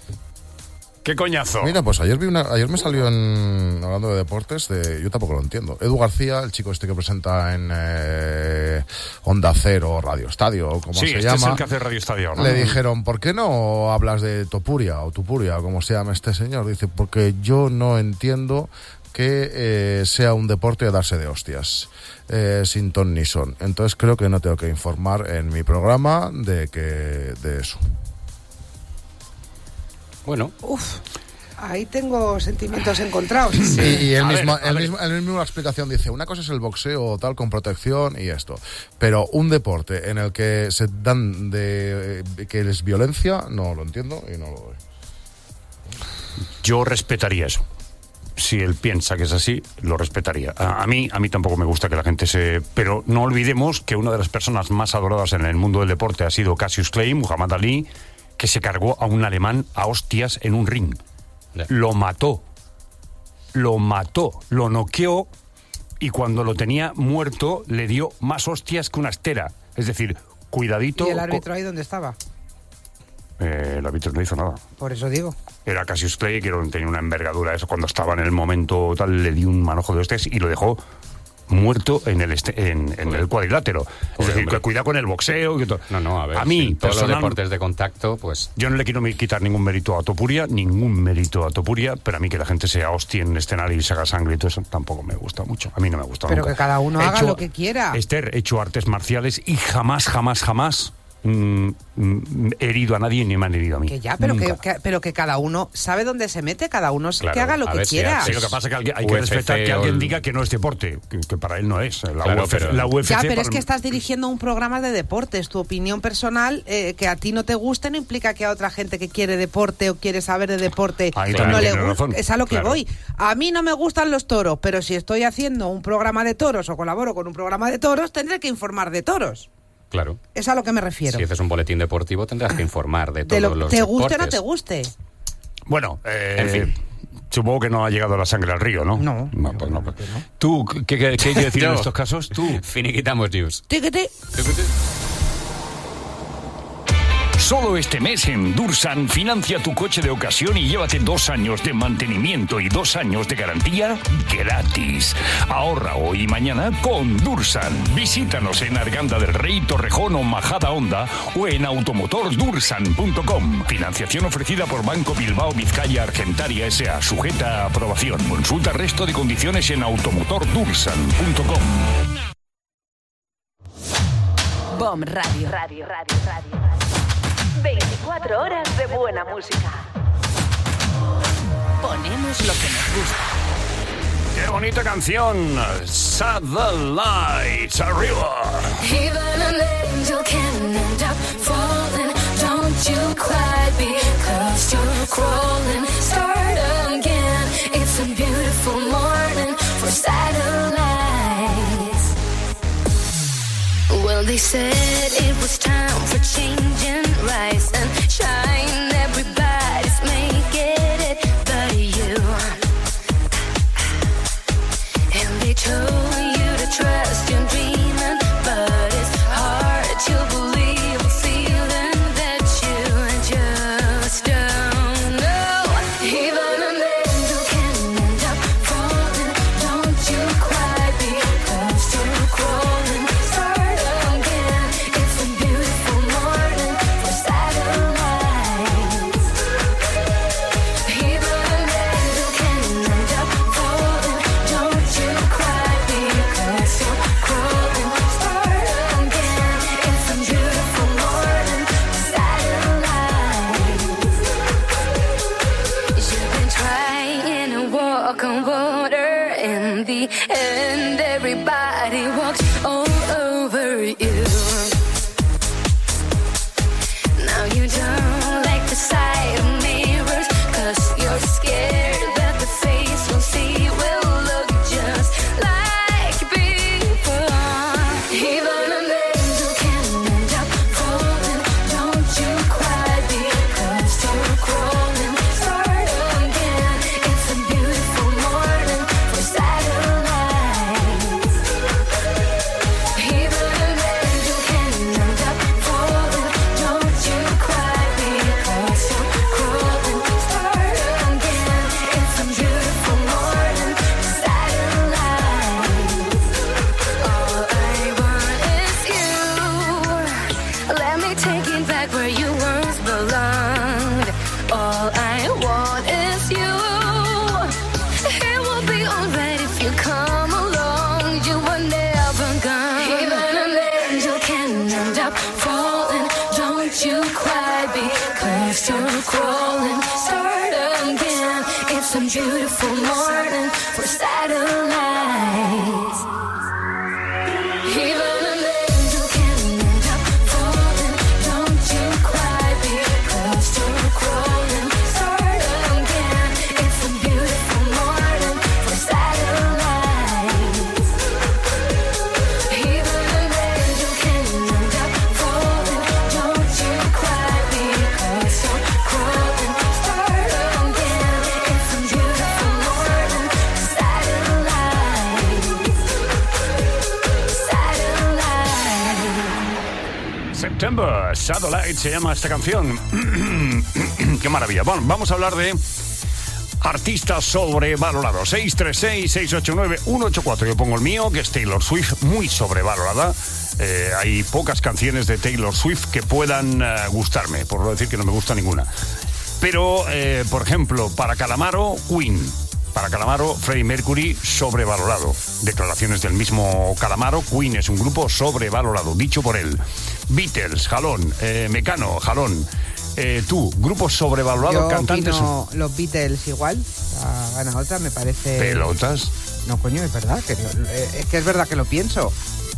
¡Qué coñazo! Mira, pues ayer vi una, ayer me salió en hablando de deportes, de, yo tampoco lo entiendo. Edu García, el chico este que presenta en eh, Onda Cero, Radio Estadio, como sí, se este llama. es el que hace Radio Estadio, ¿no? Le dijeron, ¿por qué no hablas de Topuria o Tupuria, como se llama este señor? Dice, porque yo no entiendo que eh, sea un deporte de darse de hostias, eh, sin ton ni son. Entonces creo que no tengo que informar en mi programa de que de eso. Bueno, Uf, ahí tengo sentimientos encontrados. Y, y él A ver, mismo, a él ver. mismo, él mismo la explicación dice, una cosa es el boxeo tal con protección y esto, pero un deporte en el que se dan de que es violencia, no lo entiendo y no lo doy. Yo respetaría eso. Si él piensa que es así, lo respetaría. A, a mí, a mí tampoco me gusta que la gente se... Pero no olvidemos que una de las personas más adoradas en el mundo del deporte ha sido Cassius Clay, Muhammad Ali, que se cargó a un alemán a hostias en un ring. Ya. Lo mató. Lo mató. Lo noqueó y cuando lo tenía muerto le dio más hostias que una estera. Es decir, cuidadito... ¿Y el co- árbitro ahí dónde estaba? Eh, el árbitro no hizo nada. Por eso digo. Era Cassius Clay, que era- tenía una envergadura. Eso cuando estaba en el momento tal, le dio un manojo de hostias y lo dejó muerto en el este, en, en el cuadrilátero. Es decir, hombre. que cuida con el boxeo. Que to- no, no, a ver. A mí, en todos los personal- deportes de contacto, pues... Yo no le quiero mi- quitar ningún mérito a Topuria, ningún mérito a Topuria, pero a mí que la gente se hostie en el escenario y se haga sangre y todo eso tampoco me gusta mucho. A mí no me gusta Pero nunca. que cada uno He haga hecho- lo que quiera. Esther, he hecho artes marciales y jamás, jamás, jamás mm, mm, herido a nadie ni me han herido a mí. Que ya, pero que, Nunca. que- pero que cada uno sabe dónde se mete, cada uno Claro, que haga lo a que ver si quiera. haces- Sí, lo que pasa es que alguien- hay U que F C respetar que o alguien el- diga que no es deporte, que, que para él no es. La, Claro, U F C, pero- la U F C Ya, pero para- es que estás dirigiendo un programa de deportes. Tu opinión personal, eh, que a ti no te guste, no implica que a otra gente que quiere deporte o quiere saber de deporte Ahí no también le tienes guste. razón. Es a lo que Claro. voy. A mí no me gustan los toros, pero si estoy haciendo un programa de toros o colaboro con un programa de toros, tendré que informar de toros. Claro. Es a lo que me refiero. Si haces un boletín deportivo tendrás que informar de de todos lo los te guste o no deportes. te guste. Bueno, eh, En fin. supongo que no ha llegado la sangre al río, ¿no? No. pues no. pues- ¿Tú qué, qué- qué hay que decir en Yo. estos casos? Tú. Finiquitamos news. Tiquete. Solo este mes en Dursan financia tu coche de ocasión y llévate dos años de mantenimiento y dos años de garantía gratis. Ahorra hoy y mañana con Dursan. Visítanos en Arganda del Rey, Torrejón o Majada Honda o en automotor dursan punto com. Financiación ofrecida por Banco Bilbao Vizcaya Argentaria S A. Sujeta a aprobación. Consulta resto de condiciones en automotor dursan punto com. Bomb Radio. Radio, radio, radio. veinticuatro horas de buena música. Ponemos lo que nos gusta. ¡Qué bonita canción! Satellites arriba. Even an angel can end up falling. Don't you cry because you're crawling. Start again. It's a beautiful morning for satellites. Well, they said it was time for change and rise and shine. Everybody's making it but you. And they told you to trust your dreaming, but it's hard to believe a feeling that you just don't know. Even an angel can end up falling. Don't you cry because you're crawling. Start again. It's a beautiful morning for satellites. Even an angel can end up falling. Don't you cry because you're crawling. Start again. It's a beautiful morning for satellites. You've been trying to walk on water. In the end, everybody walks all over you. Now you don't like the sight of mirrors, 'cause you're scared that the face you'll see will look just like before. Even an angel can end up falling. Don't you cry because you're crawling. Start again. It's a beautiful morning for satellites. Even an angel can end up falling. Don't you cry because you're crawling. Start again. It's a beautiful morning for satellites. All I want is you. Let me take it back where you once belonged. All I want is you. It will be alright if you come along. You were never gone. Even an angel can end up falling. Don't you cry because you're crawling. Start again. It's a beautiful morning for satellites. Even an angel can end up falling. Don't you cry because you're crawling. Start again. It's a beautiful morning for satellites. Even an angel can end up falling. Don't you cry because you're crawling. Start again. It's a beautiful morning for satellites. Satellites. September, Satellite se llama esta canción. Qué maravilla. Bueno, vamos a hablar de artistas sobrevalorados. seis tres seis, seis ocho nueve, uno ocho cuatro. Yo pongo el mío, que es Taylor Swift, muy sobrevalorada. Eh, hay pocas canciones de Taylor Swift que puedan eh, gustarme, por no decir que no me gusta ninguna. Pero, eh, por ejemplo, para Calamaro, Queen. Para Calamaro, Freddie Mercury sobrevalorado. Declaraciones del mismo Calamaro, Queen es un grupo sobrevalorado, dicho por él. Beatles, jalón. Eh, Mecano, jalón. Eh, tú, grupo sobrevalorado, Yo cantantes. opino los Beatles igual. La gana otra, me parece. Pelotas. No, coño, es verdad. Que, es que es verdad que lo pienso.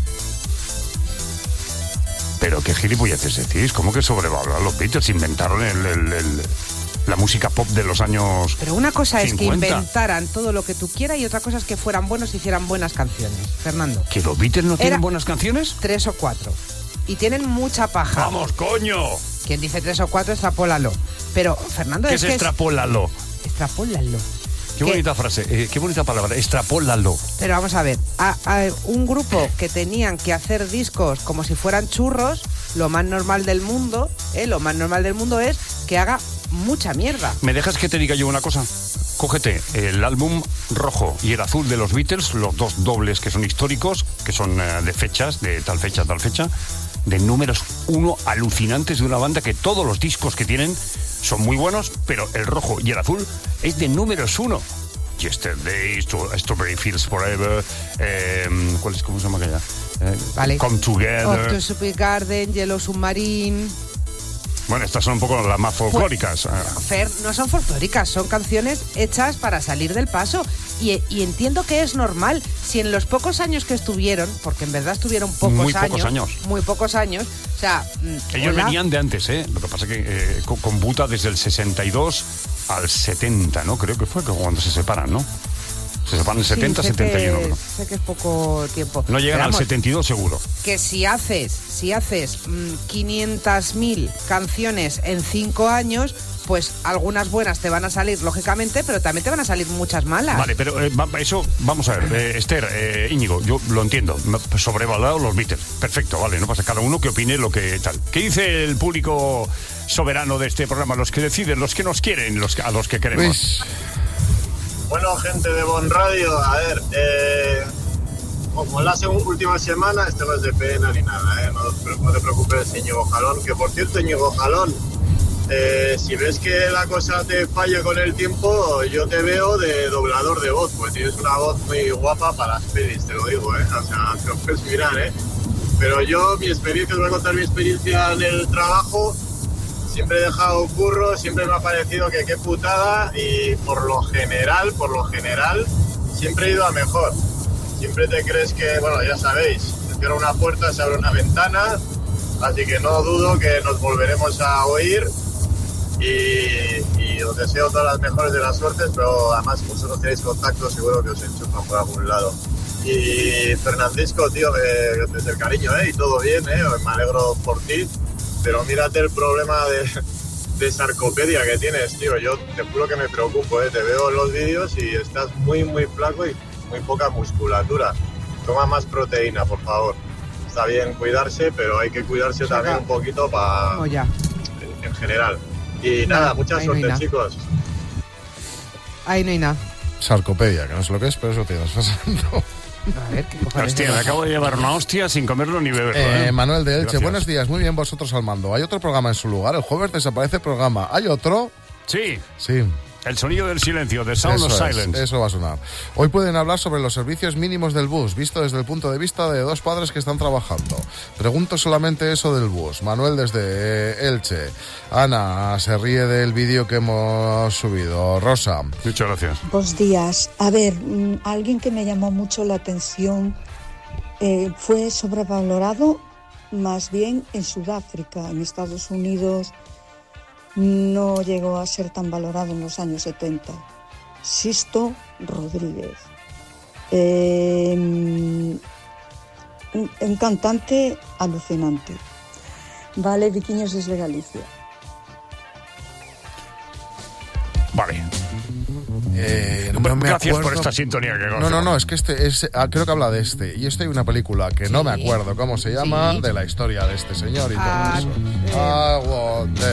Pero qué gilipolleces decís. ¿Cómo que sobrevalorar los Beatles? Inventaron el, el, el, la música pop de los años Pero una cosa cincuenta. Es que inventaran todo lo que tú quieras y otra cosa es que fueran buenos y hicieran buenas canciones. Fernando. ¿Que los Beatles no tienen Era buenas canciones? Tres o cuatro. Y tienen mucha paja. ¡Vamos, coño! Quien dice tres o cuatro, extrapólalo. Pero, Fernando, ¿Qué es es que extrapólalo? Es... Extrapólalo. Qué bonita frase, eh, qué bonita palabra, extrapólalo. Pero vamos a ver, a, a un grupo que tenían que hacer discos como si fueran churros, lo más normal del mundo, eh, lo más normal del mundo es que haga mucha mierda. ¿Me dejas que te diga yo una cosa? Cógete el álbum rojo y el azul de los Beatles, los dos dobles que son históricos, que son eh, de fechas, de tal fecha a tal fecha, de números uno alucinantes de una banda que todos los discos que tienen son muy buenos, pero el rojo y el azul es de números uno. Yesterday, Strawberry Fields Forever, eh, ¿cuál es, cómo se llama aquella? Eh, vale. Come Together. Off to Super Garden, Yellow Submarine. Bueno, estas son un poco las más folclóricas. Fer, no son folclóricas, son canciones hechas para salir del paso. Y, y entiendo que es normal. Si en los pocos años que estuvieron, porque en verdad estuvieron pocos, muy años, pocos años. Muy pocos años. O sea, ellos hola. venían de antes, ¿eh? Lo que pasa es que eh, con, con Buta desde el sesenta y dos al setenta, ¿no? Creo que fue cuando se separan, ¿no? Se separan en setenta, sí, sé setenta y uno. Que, ¿no? sé que es poco tiempo. No llegan Veamos, al setenta y dos seguro. Que si haces, si haces mmm, quinientas mil canciones en cinco años, pues algunas buenas te van a salir, lógicamente, pero también te van a salir muchas malas. Vale, pero eh, va, eso, vamos a ver, eh, Esther, eh, Íñigo, yo lo entiendo, sobrevalorado los Beatles, perfecto, vale, no pasa, cada uno que opine lo que tal. ¿Qué dice el público soberano de este programa? Los que deciden, los que nos quieren, los que, a los que queremos. Luis. Bueno, gente de Bon Radio, a ver, eh, como la segunda, última semana, esto no es de pena ni nada, eh, no, no te preocupes, Íñigo Jalón, que por cierto, Íñigo Jalón, eh, si ves que la cosa te falla con el tiempo, yo te veo de doblador de voz, pues tienes una voz muy guapa para las pelis, te lo digo, eh, o sea, te lo puedes mirar, eh. Pero yo, mi experiencia, os voy a contar mi experiencia en el trabajo. Siempre he dejado curro, siempre me ha parecido que qué putada y por lo general, por lo general, siempre he ido a mejor. Siempre te crees que, bueno, ya sabéis, se cierra una puerta, se abre una ventana, así que no dudo que nos volveremos a oír y, y os deseo todas las mejores de las suertes, pero además vosotros tenéis contacto, seguro que os enchufan por algún lado. Y Fernandisco, tío, me, desde el cariño, ¿eh? Y todo bien, ¿eh? Me alegro por ti. Pero mírate el problema de, de sarcopedia que tienes, tío. Yo te juro que me preocupo, ¿eh? Te veo en los vídeos y estás muy, muy flaco y muy poca musculatura. Toma más proteína, por favor. Está bien cuidarse, pero hay que cuidarse también un poquito para... Oh, ya. En, en general. Y nada, nada mucha suerte, no chicos. Ahí no hay nada. Sarcopedia, que no sé lo que es, pero eso tienes pasando. A ver, ¿qué cojones? Hostia, me acabo de llevar una hostia sin comerlo ni beberlo. Eh, ¿eh? Manuel de Elche, Gracias. buenos días, muy bien vosotros al mando. ¿Hay otro programa en su lugar? El jueves desaparece el programa. ¿Hay otro? Sí. Sí. El sonido del silencio, The Sound Eso of es, Silence. eso va a sonar. Hoy pueden hablar sobre los servicios mínimos del bus, visto desde el punto de vista de dos padres que están trabajando. Pregunto solamente eso del bus. Manuel desde eh, Elche. Ana se ríe del vídeo que hemos subido. Rosa. Muchas gracias. Buenos días. A ver, mmm, alguien que me llamó mucho la atención eh, fue sobrevalorado más bien en Sudáfrica. En Estados Unidos no llegó a ser tan valorado en los años setenta. Sisto Rodríguez. Eh, un, un cantante alucinante. Vale, Viquiños desde Galicia. Vale. Eh, no me Gracias acuerdo. por esta sintonía que No, no, no, es que este es, ah, creo que habla de este. Y este hay una película que sí. no me acuerdo cómo se llama, sí. de la historia de este señor y todo ah, eso. Eh, Ah, well, uh, joder,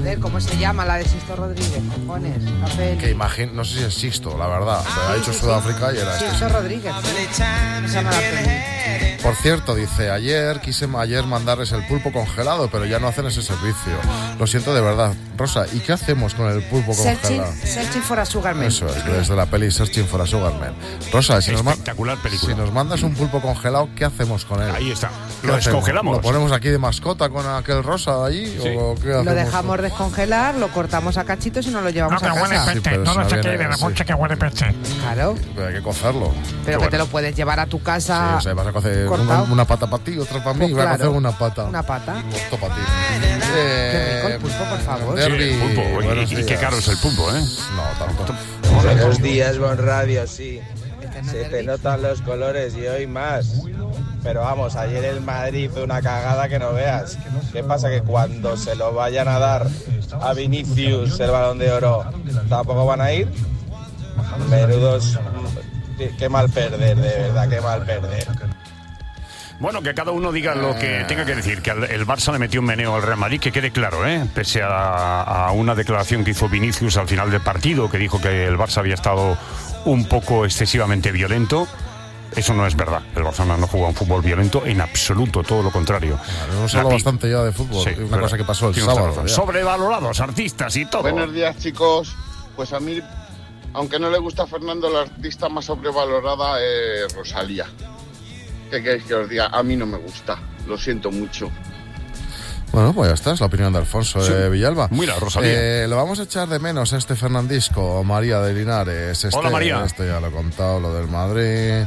Joder, ¿cómo se llama la de Sixto Rodríguez? Cojones, la peli. Que imagino, no sé si es Sixto, la verdad. Pero ha dicho Sudáfrica y era este. Sixto Rodríguez. ¿Sí? Se llama la peli. Por cierto, dice, ayer quise ayer mandarles el pulpo congelado, pero ya no hacen ese servicio. Lo siento de verdad. Rosa, ¿y qué hacemos con el pulpo Searching, congelado? Searching for a Sugar Man. Eso es, desde la peli Searching for a Sugar Man. Rosa, si nos, Espectacular película. si nos mandas un pulpo congelado, ¿qué hacemos con él? Ahí está. ¿Qué Lo hacemos? descongelamos. ¿Lo ponemos aquí de mascota con aquel rosa allí? Sí. ¿O qué hacemos? Lo dejamos descongelar, lo cortamos a cachitos y nos lo llevamos No, que a huele casa. peste. Sí, pero Todo si se no quede viene- de la sí. que huele peste. Claro, Pero hay que cocerlo. pero que te lo puedes llevar a tu casa. Sí, o sea, vas a cocer una, cortado. una pata para ti, otra para mí, Pues y vas a claro, cocer una pata. Una pata. Esto para ti. Qué rico el pulpo, por favor. Sí, Derby, el pulpo. Y- buenos y, qué días. caro es el pulpo, ¿eh? No, tanto. Buenos días, Bon Radio, sí. Se te notan los colores y hoy más. Pero vamos, ayer el Madrid fue una cagada que no veas. ¿Qué pasa? Que cuando se lo vayan a dar a Vinicius el Balón de Oro, tampoco van a ir. Menudos, qué, qué mal perder, de verdad, qué mal perder. Bueno, que cada uno diga lo que tenga que decir, que al- el Barça le metió un meneo al Real Madrid, que quede claro, ¿eh? Pese a, a una declaración que hizo Vinicius al final del partido, que dijo que el Barça había estado un poco excesivamente violento. Eso no es verdad. El Barcelona no juega un fútbol violento en absoluto, todo lo contrario. Claro, hemos hablado bastante ya de fútbol. Sí, una pero cosa que pasó el tienes toda sábado. razón. ya. Sobrevalorados, artistas y todo. Buenos días, chicos. Pues a mí, aunque no le gusta a Fernando, la artista más sobrevalorada es Rosalía. ¿Qué queréis que os diga? A mí no me gusta. Lo siento mucho. Bueno, pues ya está, es la opinión de Alfonso Sí. de Villalba. Mira, Rosalía. Eh, lo vamos a echar de menos a este Fernandisco, María de Linares. Este, Hola, María. Este ya lo he contado, lo del Madrid.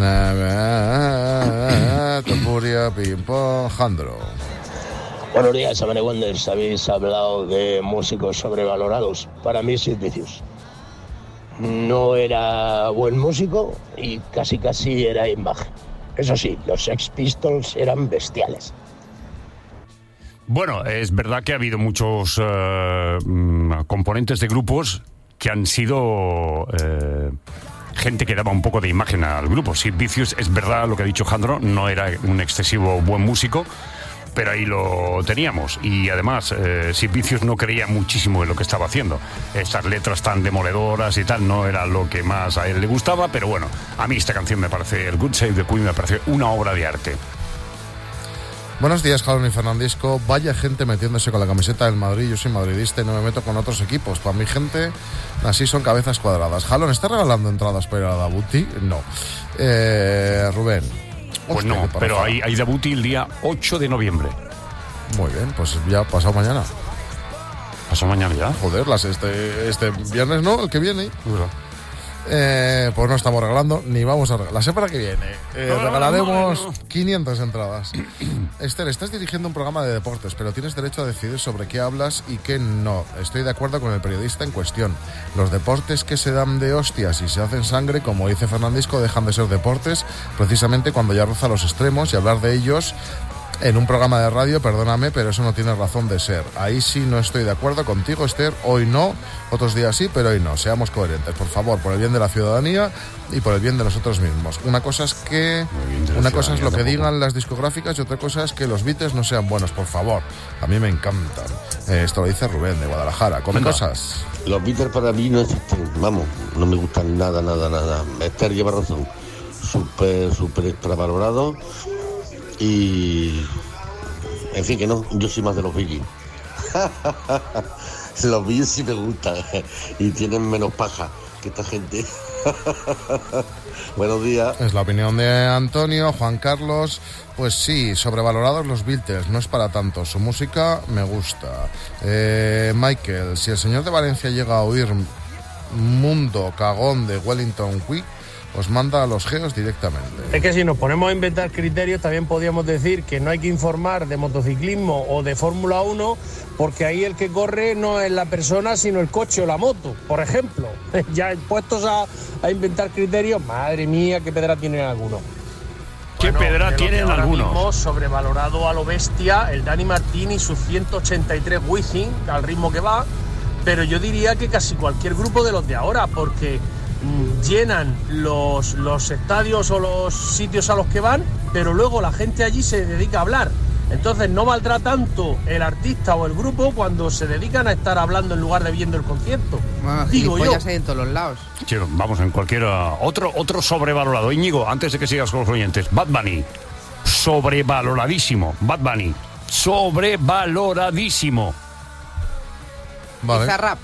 Na- Topuria, pim pom, Jandro. Buenos días, Amane Wonders. Habéis hablado de músicos sobrevalorados. Para mí, Sid Vicious. No era buen músico y casi casi era imagen. Eso sí, los Sex Pistols eran bestiales. Bueno, es verdad que ha habido muchos eh, mm, componentes de grupos que han sido eh, gente que daba un poco de imagen al grupo. Sid Vicious, es verdad lo que ha dicho Jandro, no era un excesivo buen músico, pero ahí lo teníamos. Y además, eh, Sid Vicious no creía muchísimo en lo que estaba haciendo. Estas letras tan demoledoras y tal no era lo que más a él le gustaba, pero bueno, a mí esta canción me parece, el God Save the Queen me parece una obra de arte. Buenos días, Jalón y Fernandisco. Vaya gente metiéndose con la camiseta del Madrid. Yo soy madridista y no me meto con otros equipos. Para mi gente, así son cabezas cuadradas. Jalón, ¿está regalando entradas para ir a la Dabuti? No. Eh, Rubén. Pues Hostia, no, qué pero paraza. hay, hay Dabuti el día ocho de noviembre. Muy bien, pues ya pasado mañana. ¿Pasado mañana ya? Joder, las, este, este viernes no, el que viene. Eh, pues no estamos regalando, ni vamos a regalar. La semana que viene eh, No, regalaremos no, no. quinientas entradas. Esther, estás dirigiendo un programa de deportes, pero tienes derecho a decidir sobre qué hablas y qué no. Estoy de acuerdo con el periodista en cuestión. Los deportes que se dan de hostias y se hacen sangre, como dice Fernandisco, dejan de ser deportes precisamente cuando ya roza los extremos, y hablar de ellos en un programa de radio, perdóname, pero eso no tiene razón de ser. Ahí sí no estoy de acuerdo contigo, Esther. Hoy no, otros días sí, pero hoy no. Seamos coherentes, por favor, por el bien de la ciudadanía y por el bien de nosotros mismos. Una cosa es que una cosa es lo que digan las discográficas y otra cosa es que los Beatles no sean buenos, por favor. A mí me encantan. Eh, esto lo dice Rubén de Guadalajara. Come Venga. cosas. Los Beatles para mí no existen, vamos, no me gustan nada, nada, nada. Esther lleva razón, súper, súper extravalorado y, en fin, que no, yo soy más de los Beatles. Los Beatles sí me gustan y tienen menos paja que esta gente. Buenos días. Es la opinión de Antonio. Juan Carlos, pues sí, sobrevalorados los Beatles, no es para tanto. Su música me gusta. Eh, Michael, si el señor de Valencia llega a oír Mundo Cagón de Wellington Quick, os manda a los geos directamente. Es que si nos ponemos a inventar criterios, también podríamos decir que no hay que informar de motociclismo o de Fórmula uno, porque ahí el que corre no es la persona, sino el coche o la moto, por ejemplo. Ya puestos a, a inventar criterios, madre mía, qué pedra tienen algunos. ¿Qué pedra tienen ahora algunos? mismo, sobrevalorado a lo bestia, el Dani Martín y sus ciento ochenta y tres Wizzing, al ritmo que va, pero yo diría que casi cualquier grupo de los de ahora, porque llenan los, los estadios o los sitios a los que van, pero luego la gente allí se dedica a hablar. Entonces no valdrá tanto el artista o el grupo cuando se dedican a estar hablando en lugar de viendo el concierto. Bueno, Digo yo. hay en todos los lados. Sí, vamos, en cualquiera. Otro, otro sobrevalorado. Íñigo, antes de que sigas con los oyentes, Bad Bunny. Sobrevaloradísimo. Bad Bunny. Sobrevaloradísimo. Vale. Bizarrap.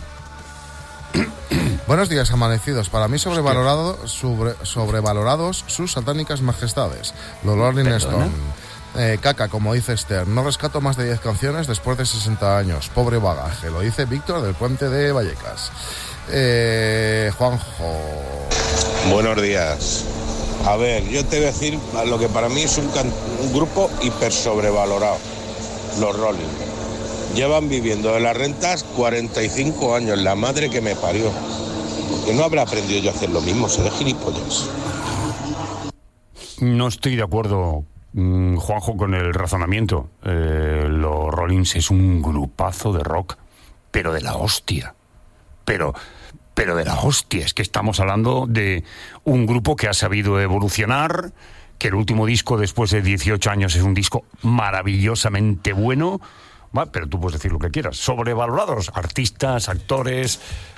Buenos días, amanecidos. Para mí sobrevalorado, sobre, sobrevalorados sus satánicas majestades. Los Rolling Stone. Eh, caca, como dice Esther. No rescato más de diez canciones después de sesenta años. Pobre bagaje. Lo dice Víctor del Puente de Vallecas. Eh, Juanjo. Buenos días. A ver, yo te voy a decir lo que para mí es un, can- un grupo hiper sobrevalorado. Los Rolling. Llevan viviendo de las rentas cuarenta y cinco años. La madre que me parió. Que no habrá aprendido yo a hacer lo mismo, se de gilipollas. No estoy de acuerdo, mm, Juanjo, con el razonamiento. Eh, los Rollins es un grupazo de rock, pero de la hostia. Pero, pero de la hostia. Es que estamos hablando de un grupo que ha sabido evolucionar, que el último disco después de dieciocho años es un disco maravillosamente bueno. Va, pero tú puedes decir lo que quieras. Sobrevalorados, artistas, actores...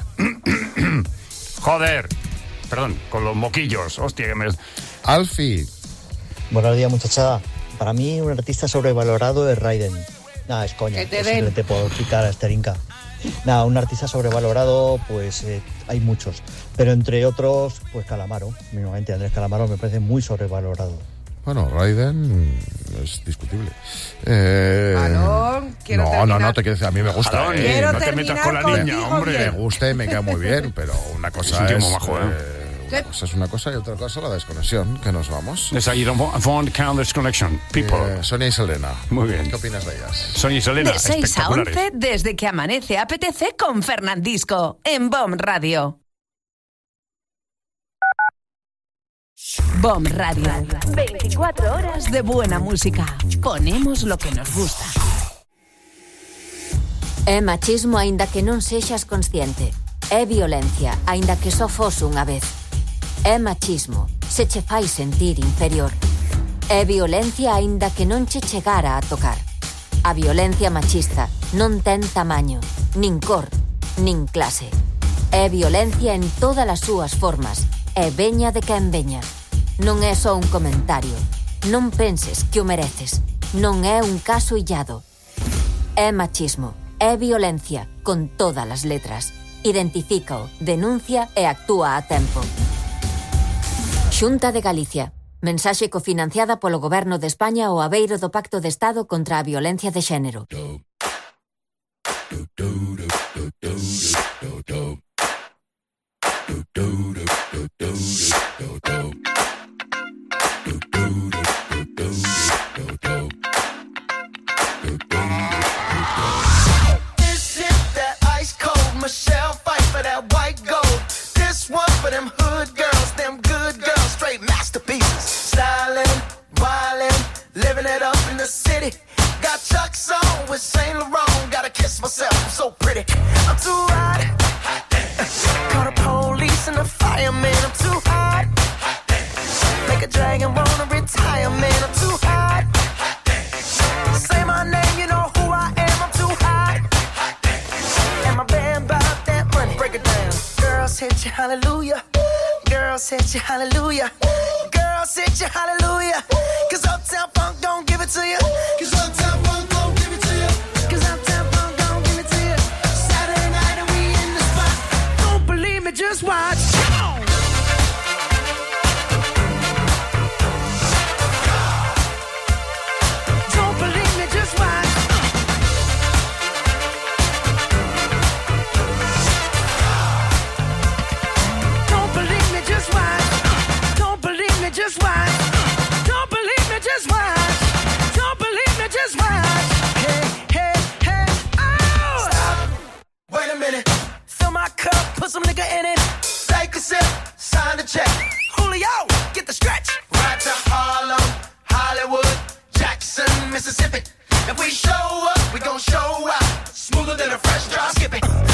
Joder, perdón, con los moquillos, hostia que me... Alfie. Buenos días, muchachada. Para mí un artista sobrevalorado es Raiden. Nada, es coña, Que te es den. simplemente por picar a Esterinca. Nada, un artista sobrevalorado, pues eh, hay muchos. Pero entre otros, pues Calamaro. Mínimamente Andrés Calamaro me parece muy sobrevalorado. Bueno, Raiden es discutible. Eh, Alon, quiero no, terminar. no, no, te quiero decir, a mí me gusta. Alon, eh, Quiero no te metas con la terminar niña, contigo, hombre. Me gusta y me cae muy bien, pero una Es cosa un es, tío muy majo, ¿eh? eh, una cosa es una cosa y otra cosa la desconexión, que nos vamos. Es ahí, Von Count Disconnection, people. Eh, Sonia y Selena. Muy bien. ¿Qué opinas de ellas? Sonia y Selena, De seis a espectaculares. once, desde que amanece A P T C con Fernandisco, en B O M Radio. B O M Radio. veinticuatro horas de buena música. Ponemos lo que nos gusta. É machismo aínda que non sexas consciente. É violencia aínda que só fose unha vez. É machismo se che fai sentir inferior. É violencia aínda que non che chegara a tocar. A violencia machista non ten tamaño, nin cor, nin clase. É violencia en todas as súas formas. É veña de quen veña. Non é só un comentario. Non penses que o mereces. Non é un caso illado. É machismo. É violencia, con todas as letras. Identifícao, denuncia e actúa a tempo. Xunta de Galicia. Mensaxe cofinanciada polo Goberno de España ao abeiro do Pacto de Estado contra a Violencia de Xénero. This is that ice cold Michelle fight for that white gold. This one for them hood girls, them good girls, straight masterpieces. Stylin', wildin', living it up in the city. Got Chuck's on with Saint Laurent. Gotta kiss myself, I'm so pretty. I'm too hot. Call the police and the fireman. I'm too hot. Make a dragon wanna retire, man. I'm too hot. Say my name, you know who I am. I'm too hot. And my band bought that money. Break it down. Girls hit you, hallelujah. Girls hit you, hallelujah. Girls hit you, hallelujah. Cause Uptown Funk don't give it to you. Cause Uptown Funk don't give it to you. Cause Uptown Funk don't give it to you. Saturday night and we in the spot. Don't believe me, just watch. Don't believe me, just watch. Don't believe me, just watch. Don't believe me, just watch. Don't believe me, just watch. Don't believe me, just watch. Hey, hey, hey, oh! Stop. Wait a minute. Fill my cup, put some nigga in it. Take a sip, sign the check. Julio, get the stretch. Right to Harlem, Hollywood, Jackson, Mississippi. If we show up, we gon' show out. Smoother than a fresh drop. Skip it.